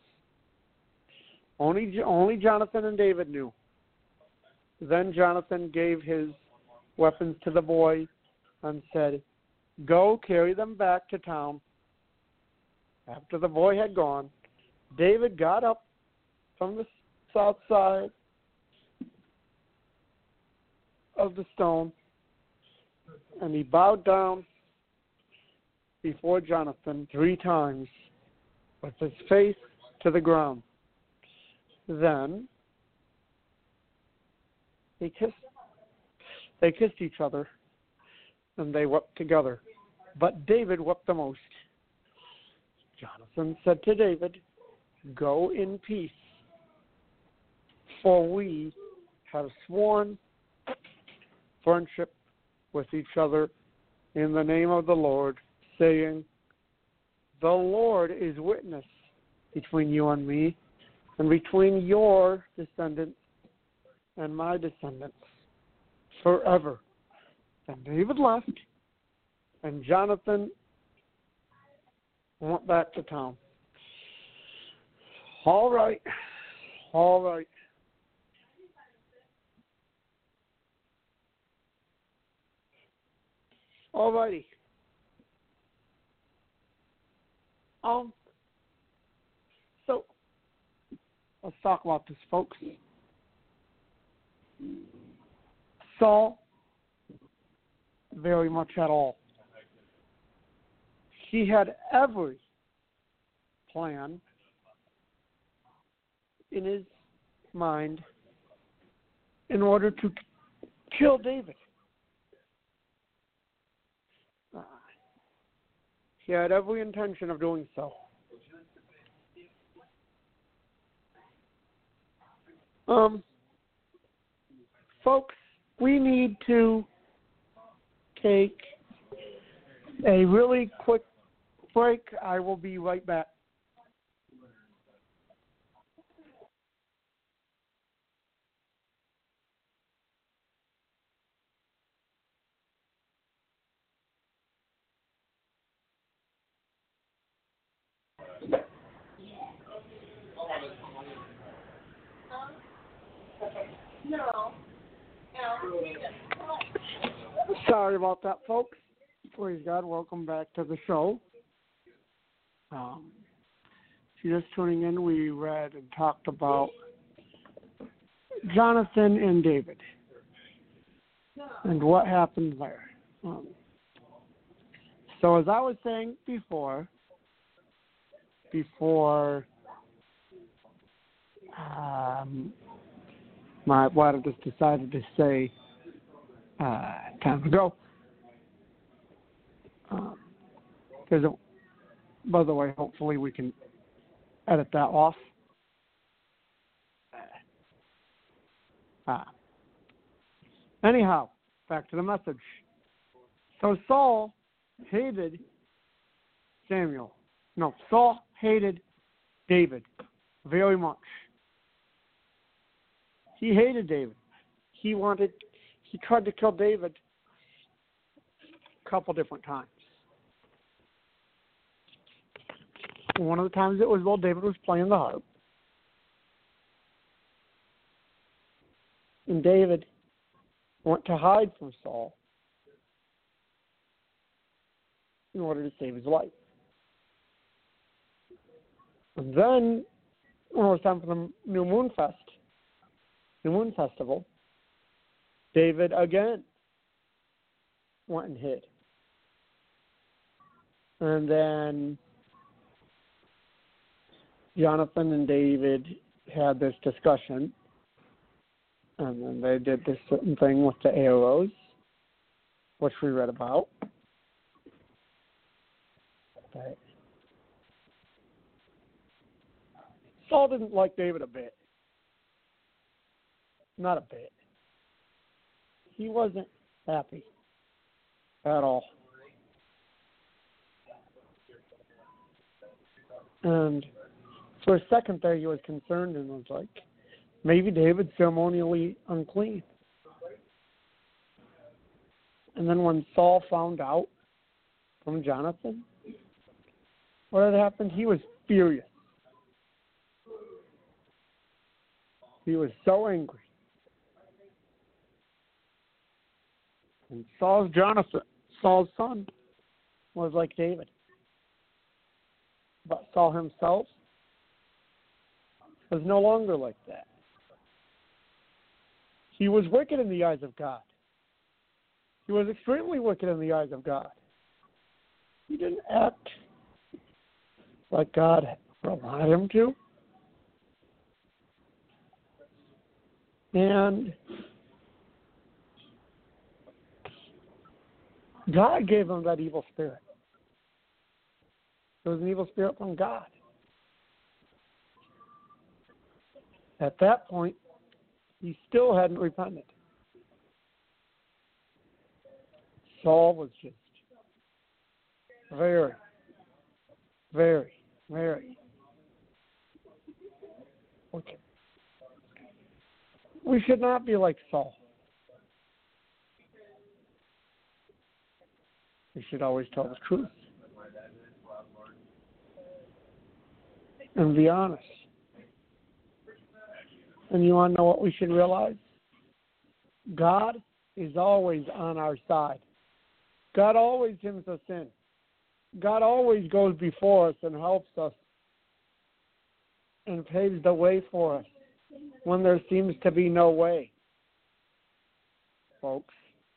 Speaker 2: Only Jonathan and David knew. Then Jonathan gave his weapons to the boy and said, "Go carry them back to town." After the boy had gone, David got up from the south side of the stone, and he bowed down before Jonathan 3 times with his face to the ground. Then they kissed each other, and they wept together. But David wept the most. Jonathan said to David, "Go in peace, for we have sworn friendship with each other in the name of the Lord, saying, 'The Lord is witness between you and me, and between your descendants and my descendants forever.'" And David left, and Jonathan went back to town. All right. Alrighty. So let's talk about this, folks. Saul, very much at all. He had every plan in his mind in order to kill David. He had every intention of doing so. Folks, we need to take a really quick break. I will be right back. Sorry about that, folks. Praise God. Welcome back to the show. If you're just tuning in, we read and talked about Jonathan and David and what happened there. So as I was saying before my wife just decided to say time ago. By the way, hopefully we can edit that off. Anyhow, back to the message. So Saul hated Saul hated David very much. He hated David. He tried to kill David a couple different times. One of the times it was while David was playing the harp. And David went to hide from Saul in order to save his life. And then, when it was time for the New Moon Festival, David again went and hid. And then Jonathan and David had this discussion, and then they did this certain thing with the arrows. which we read about. But Saul didn't like David a bit. Not a bit. He wasn't happy at all. And for a second there, he was concerned and was like, maybe David's ceremonially unclean. And then when Saul found out from Jonathan what had happened, he was furious. He was so angry. And Saul's son, was like David. But Saul himself was no longer like that. He was wicked in the eyes of God. He was extremely wicked in the eyes of God. He didn't act like God wanted him to. And God gave him that evil spirit. It was an evil spirit from God. At that point, he still hadn't repented. Saul was just very, very, very wicked. We should not be like Saul. We should always tell the truth and be honest. And you want to know what we should realize? God is always on our side. God always hems us in. God always goes before us and helps us and paves the way for us when there seems to be no way. Folks,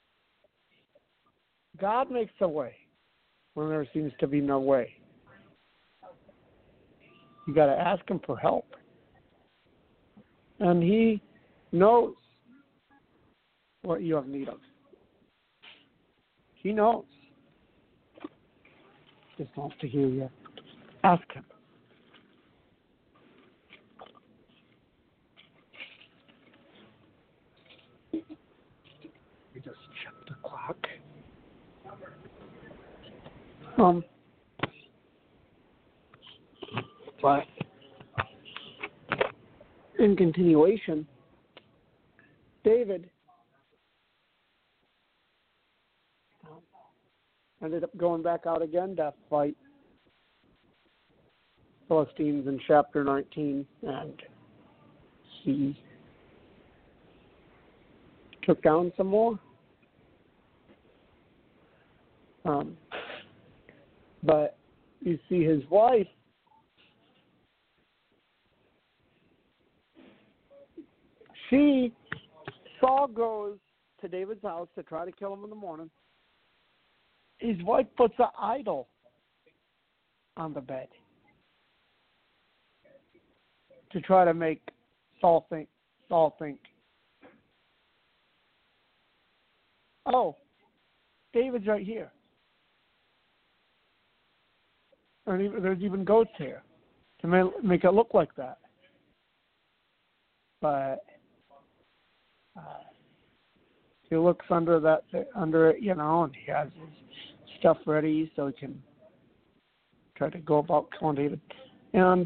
Speaker 2: God makes a way when there seems to be no way. You got to ask him for help. And he knows what you have need of. He knows. Just wants to hear you. Ask him. We just check the clock. But in continuation, David ended up going back out again to fight Philistines in chapter 19, and he took down some more. But you see his wife, Saul goes to David's house to try to kill him in the morning. His wife puts an idol on the bed to try to make Saul think, oh, David's right here. And there's even goats here to make it look like that. But he looks under it, you know, and he has his stuff ready so he can try to go about killing David. And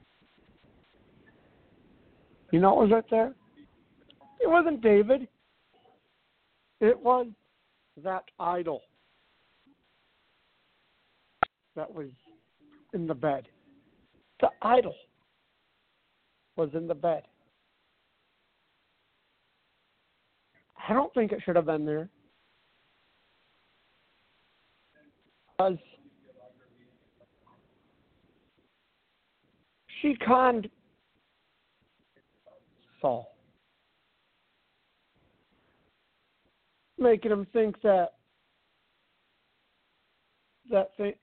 Speaker 2: you know what was right there? It wasn't David. It was that idol that was in the bed. The idol was in the bed. I don't think it should have been there. Because she conned Saul, making him think that it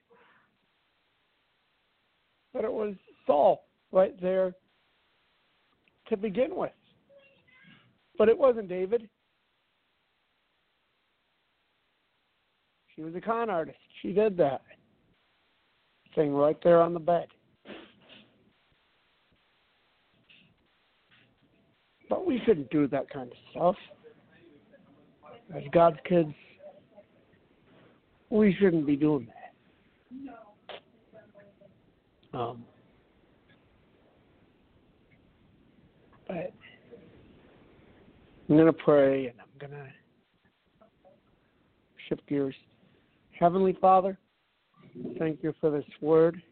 Speaker 2: was Saul right there to begin with. But it wasn't David. She was a con artist. She did that. Thing right there on the bed. But we shouldn't do that kind of stuff. As God's kids, we shouldn't be doing that. But I'm going to pray and I'm going to shift gears. Heavenly Father, thank you for this word.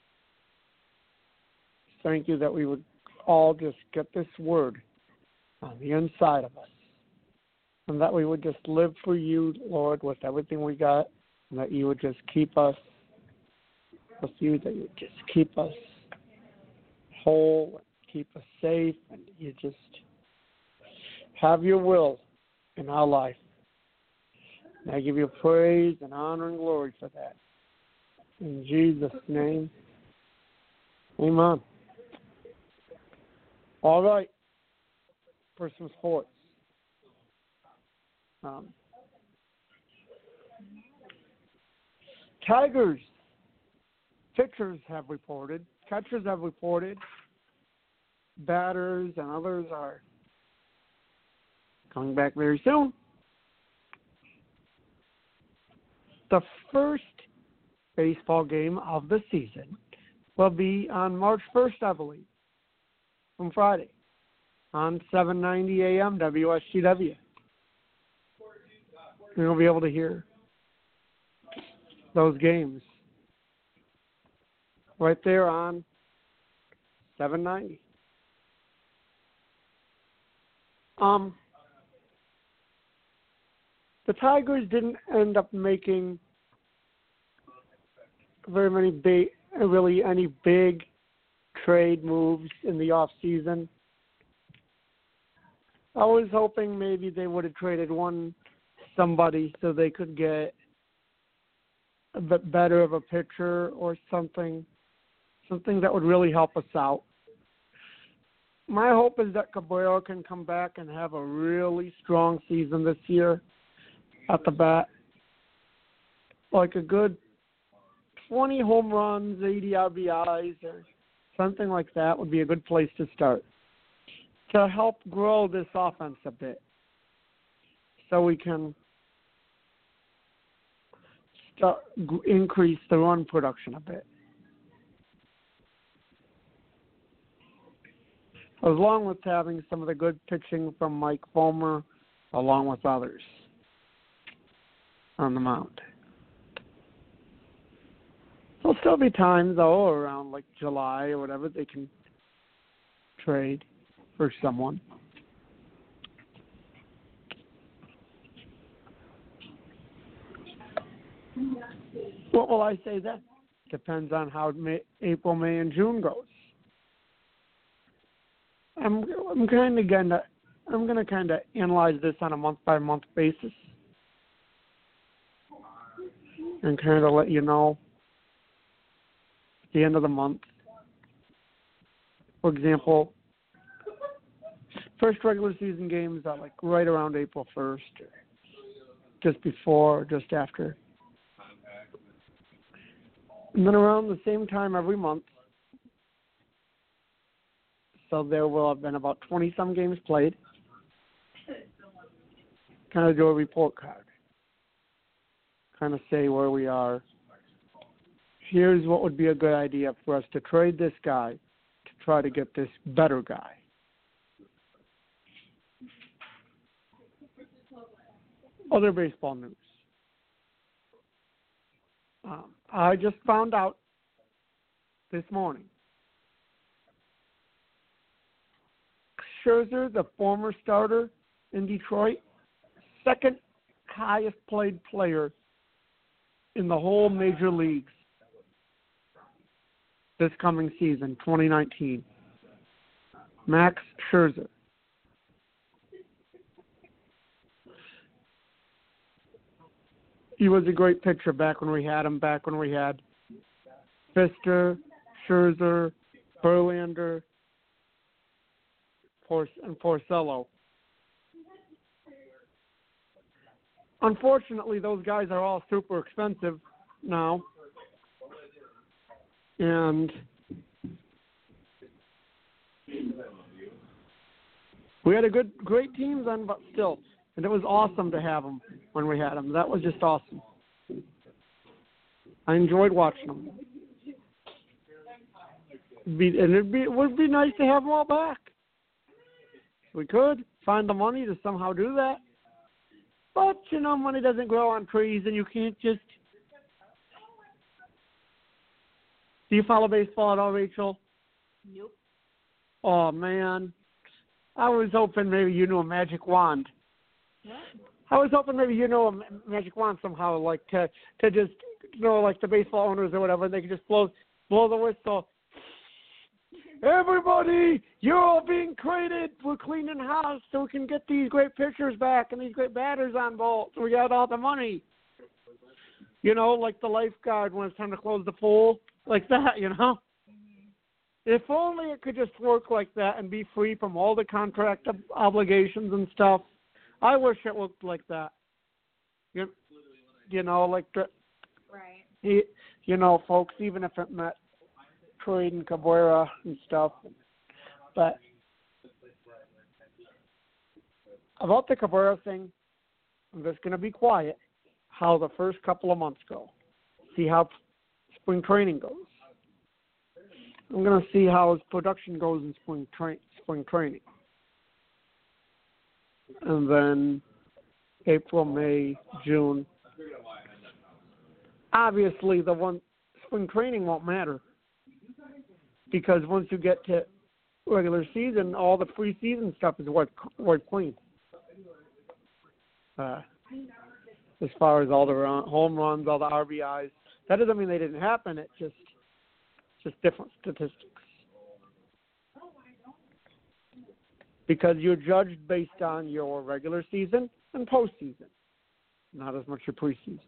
Speaker 2: Thank you that we would all just get this word on the inside of us. And that we would just live for you, Lord, with everything we got. And that you would just keep us with you, that you would just keep us whole, keep us safe, and you just have your will in our life. And I give you praise and honor and glory for that. In Jesus' name, amen. All right, for some sports. Tigers pitchers have reported, catchers have reported, batters and others are coming back very soon. The first baseball game of the season will be on March 1st, I believe, from Friday, on 7:90 a.m. WSGW. You'll be able to hear those games right there on 790. The Tigers didn't end up making very many any big trade moves in the off season. I was hoping maybe they would have traded somebody so they could get a bit better of a pitcher or something that would really help us out. My hope is that Cabrera can come back and have a really strong season this year at the bat. Like a good 20 home runs, 80 RBIs, or something like that would be a good place to start to help grow this offense a bit so we can increase the run production a bit. Along with having some of the good pitching from Mike Fulmer, along with others on the mound. There'll still be time, though, around like July or whatever, they can trade for someone. What will I say then? Depends on how April, May, and June goes. I'm going to kind of analyze this on a month-by-month basis and kind of let you know at the end of the month. For example, first regular season games are like right around April 1st, or just before, or just after. And then around the same time every month, so there will have been about 20-some games played. Kind of do a report card. Kind of say where we are. Here's what would be a good idea for us to trade this guy to try to get this better guy. Other baseball news. I just found out this morning. Scherzer, the former starter in Detroit, second highest paid player in the whole major leagues this coming season, 2019. Max Scherzer. He was a great pitcher back when we had him, back when we had Fister, Scherzer, Verlander, and Porcello. unfortunately, those guys are all super expensive now. And we had great teams then, but still. And it was awesome to have them when we had them. That was just awesome. I enjoyed watching them. It would be nice to have them all back. We could find the money to somehow do that. But, money doesn't grow on trees, and you can't just... Do you follow baseball at all, Rachel?
Speaker 3: Nope.
Speaker 2: Oh, man. I was hoping maybe you knew a magic wand.
Speaker 3: What?
Speaker 2: I was hoping maybe you know a magic wand somehow, like to just, like the baseball owners or whatever, they could just blow the whistle. Everybody, you're all being traded. We're cleaning house so we can get these great pitchers back and these great batters on ball. So we got all the money. Like the lifeguard when it's time to close the pool, like that,
Speaker 3: Mm-hmm.
Speaker 2: If only it could just work like that and be free from all the contract obligations and stuff. I wish it looked like that. Like the,
Speaker 3: Right.
Speaker 2: Folks, even if it meant trading Cabrera and stuff. But about the Cabrera thing, I'm just going to be quiet how the first couple of months go. See how spring training goes. I'm going to see how his production goes in spring training. And then April, May, June. Obviously, spring training won't matter because once you get to regular season, all the preseason stuff is wiped clean. As far as all the home runs, all the RBIs, that doesn't mean they didn't happen. It's just different statistics. Because you're judged based on your regular season and postseason, not as much your preseason.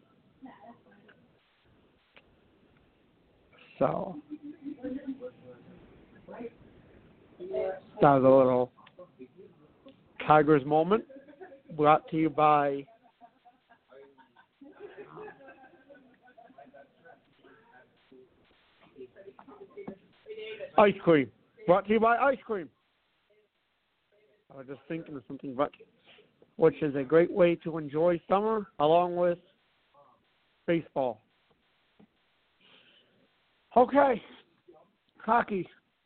Speaker 2: So that was a little Tigers moment brought to you by ice cream. Brought to you by ice cream. I was just thinking of something, which is a great way to enjoy summer along with baseball. Okay, hockey.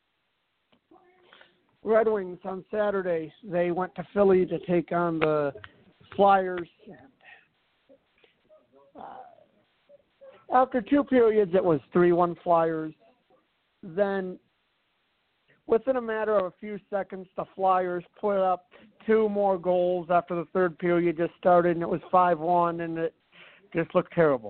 Speaker 2: Red Wings on Saturday. They went to Philly to take on the Flyers. After two periods, it was 3-1 Flyers. Then, within a matter of a few seconds, the Flyers put up two more goals after the third period just started, and it was 5-1, and it just looked terrible.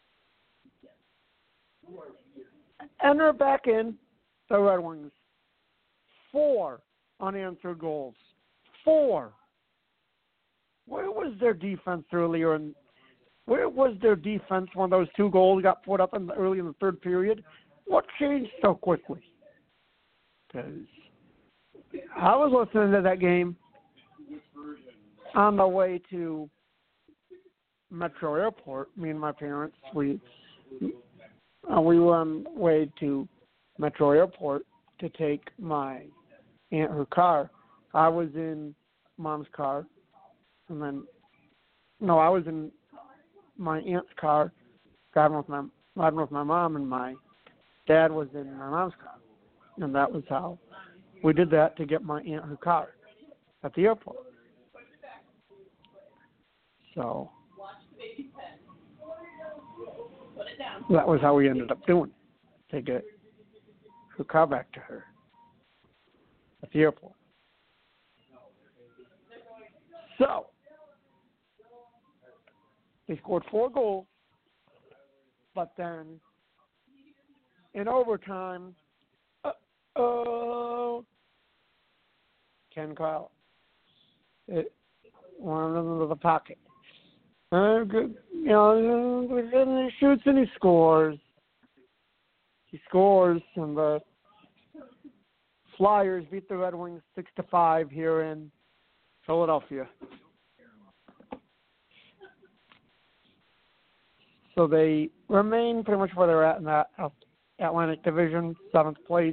Speaker 2: Enter back in the Red Wings. 4 unanswered goals. 4. Where was their defense earlier? And where was their defense when those two goals got put up early in the third period? What changed so quickly? Because I was listening to that game on the way to Metro Airport. Me and my parents, we were on the way to Metro Airport to take my aunt her car. I was in Mom's car, and then I was in my aunt's car driving with my mom, and my dad was in my mom's car, and that was how we did that to get my aunt her car at the airport. So that was how we ended up doing it, to get her car back to her at the airport. So they scored 4 goals, but then in overtime, Ken Kyle went into the pocket. He shoots and he scores. He scores, and the Flyers beat the Red Wings 6-5 here in Philadelphia. So they remain pretty much where they're at in that Atlantic Division, 7th place.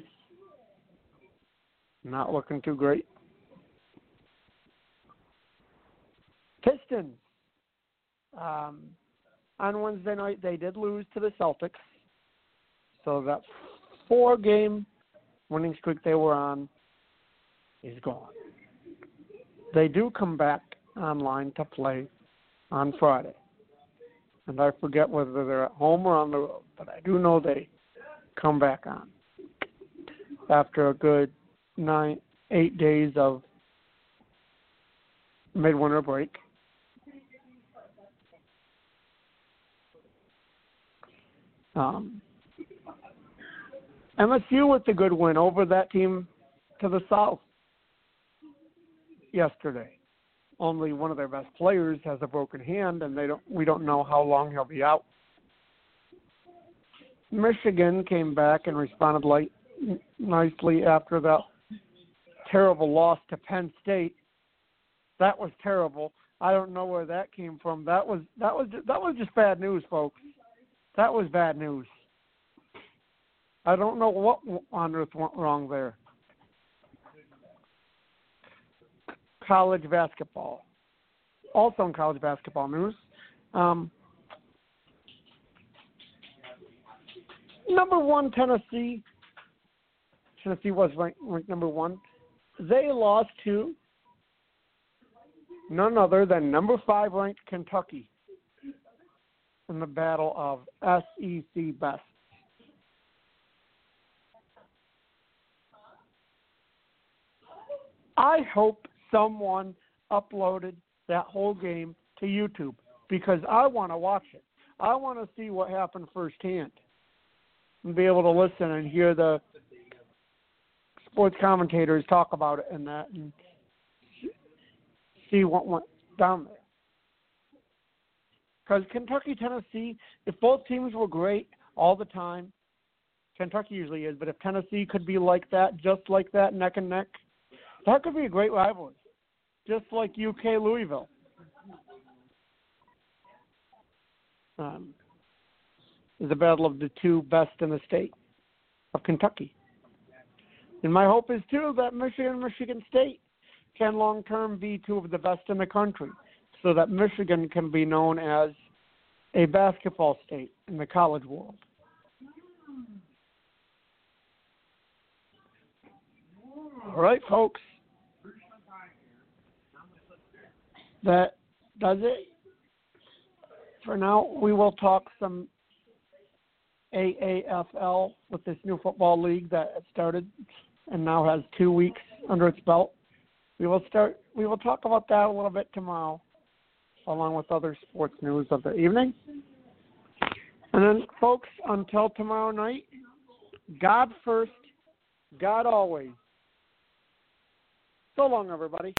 Speaker 2: Not looking too great. Pistons. On Wednesday night, they did lose to the Celtics. So that 4-game winning streak they were on is gone. They do come back online to play on Friday. And I forget whether they're at home or on the road, but I do know they come back on after a good 8 days of midwinter break. MSU with the good win over that team to the south yesterday. Only one of their best players has a broken hand, and we don't know how long he'll be out. Michigan came back and responded nicely after that terrible loss to Penn State. That was terrible. I don't know where that came from. That was just bad news, folks. That was bad news. I don't know what on earth went wrong there. College basketball. Also in college basketball news, number 1 Tennessee. Tennessee was ranked number 1. They lost to none other than number 5 ranked Kentucky in the battle of SEC best. I hope someone uploaded that whole game to YouTube because I want to watch it. I want to see what happened firsthand and be able to listen and hear the sports commentators talk about it and that and see what went down there. Because Kentucky, Tennessee, if both teams were great all the time, Kentucky usually is, but if Tennessee could be like that, just like that, neck and neck, that could be a great rivalry, just like UK Louisville. Is the battle of the two best in the state of Kentucky. And my hope is, too, that Michigan and Michigan State can long-term be two of the best in the country so that Michigan can be known as a basketball state in the college world. All right, folks. That does it. For now, we will talk some AAFL with this new football league that started and now has 2 weeks under its belt. We will talk about that a little bit tomorrow, along with other sports news of the evening. And then, folks, until tomorrow night, God first, God always. So long, everybody.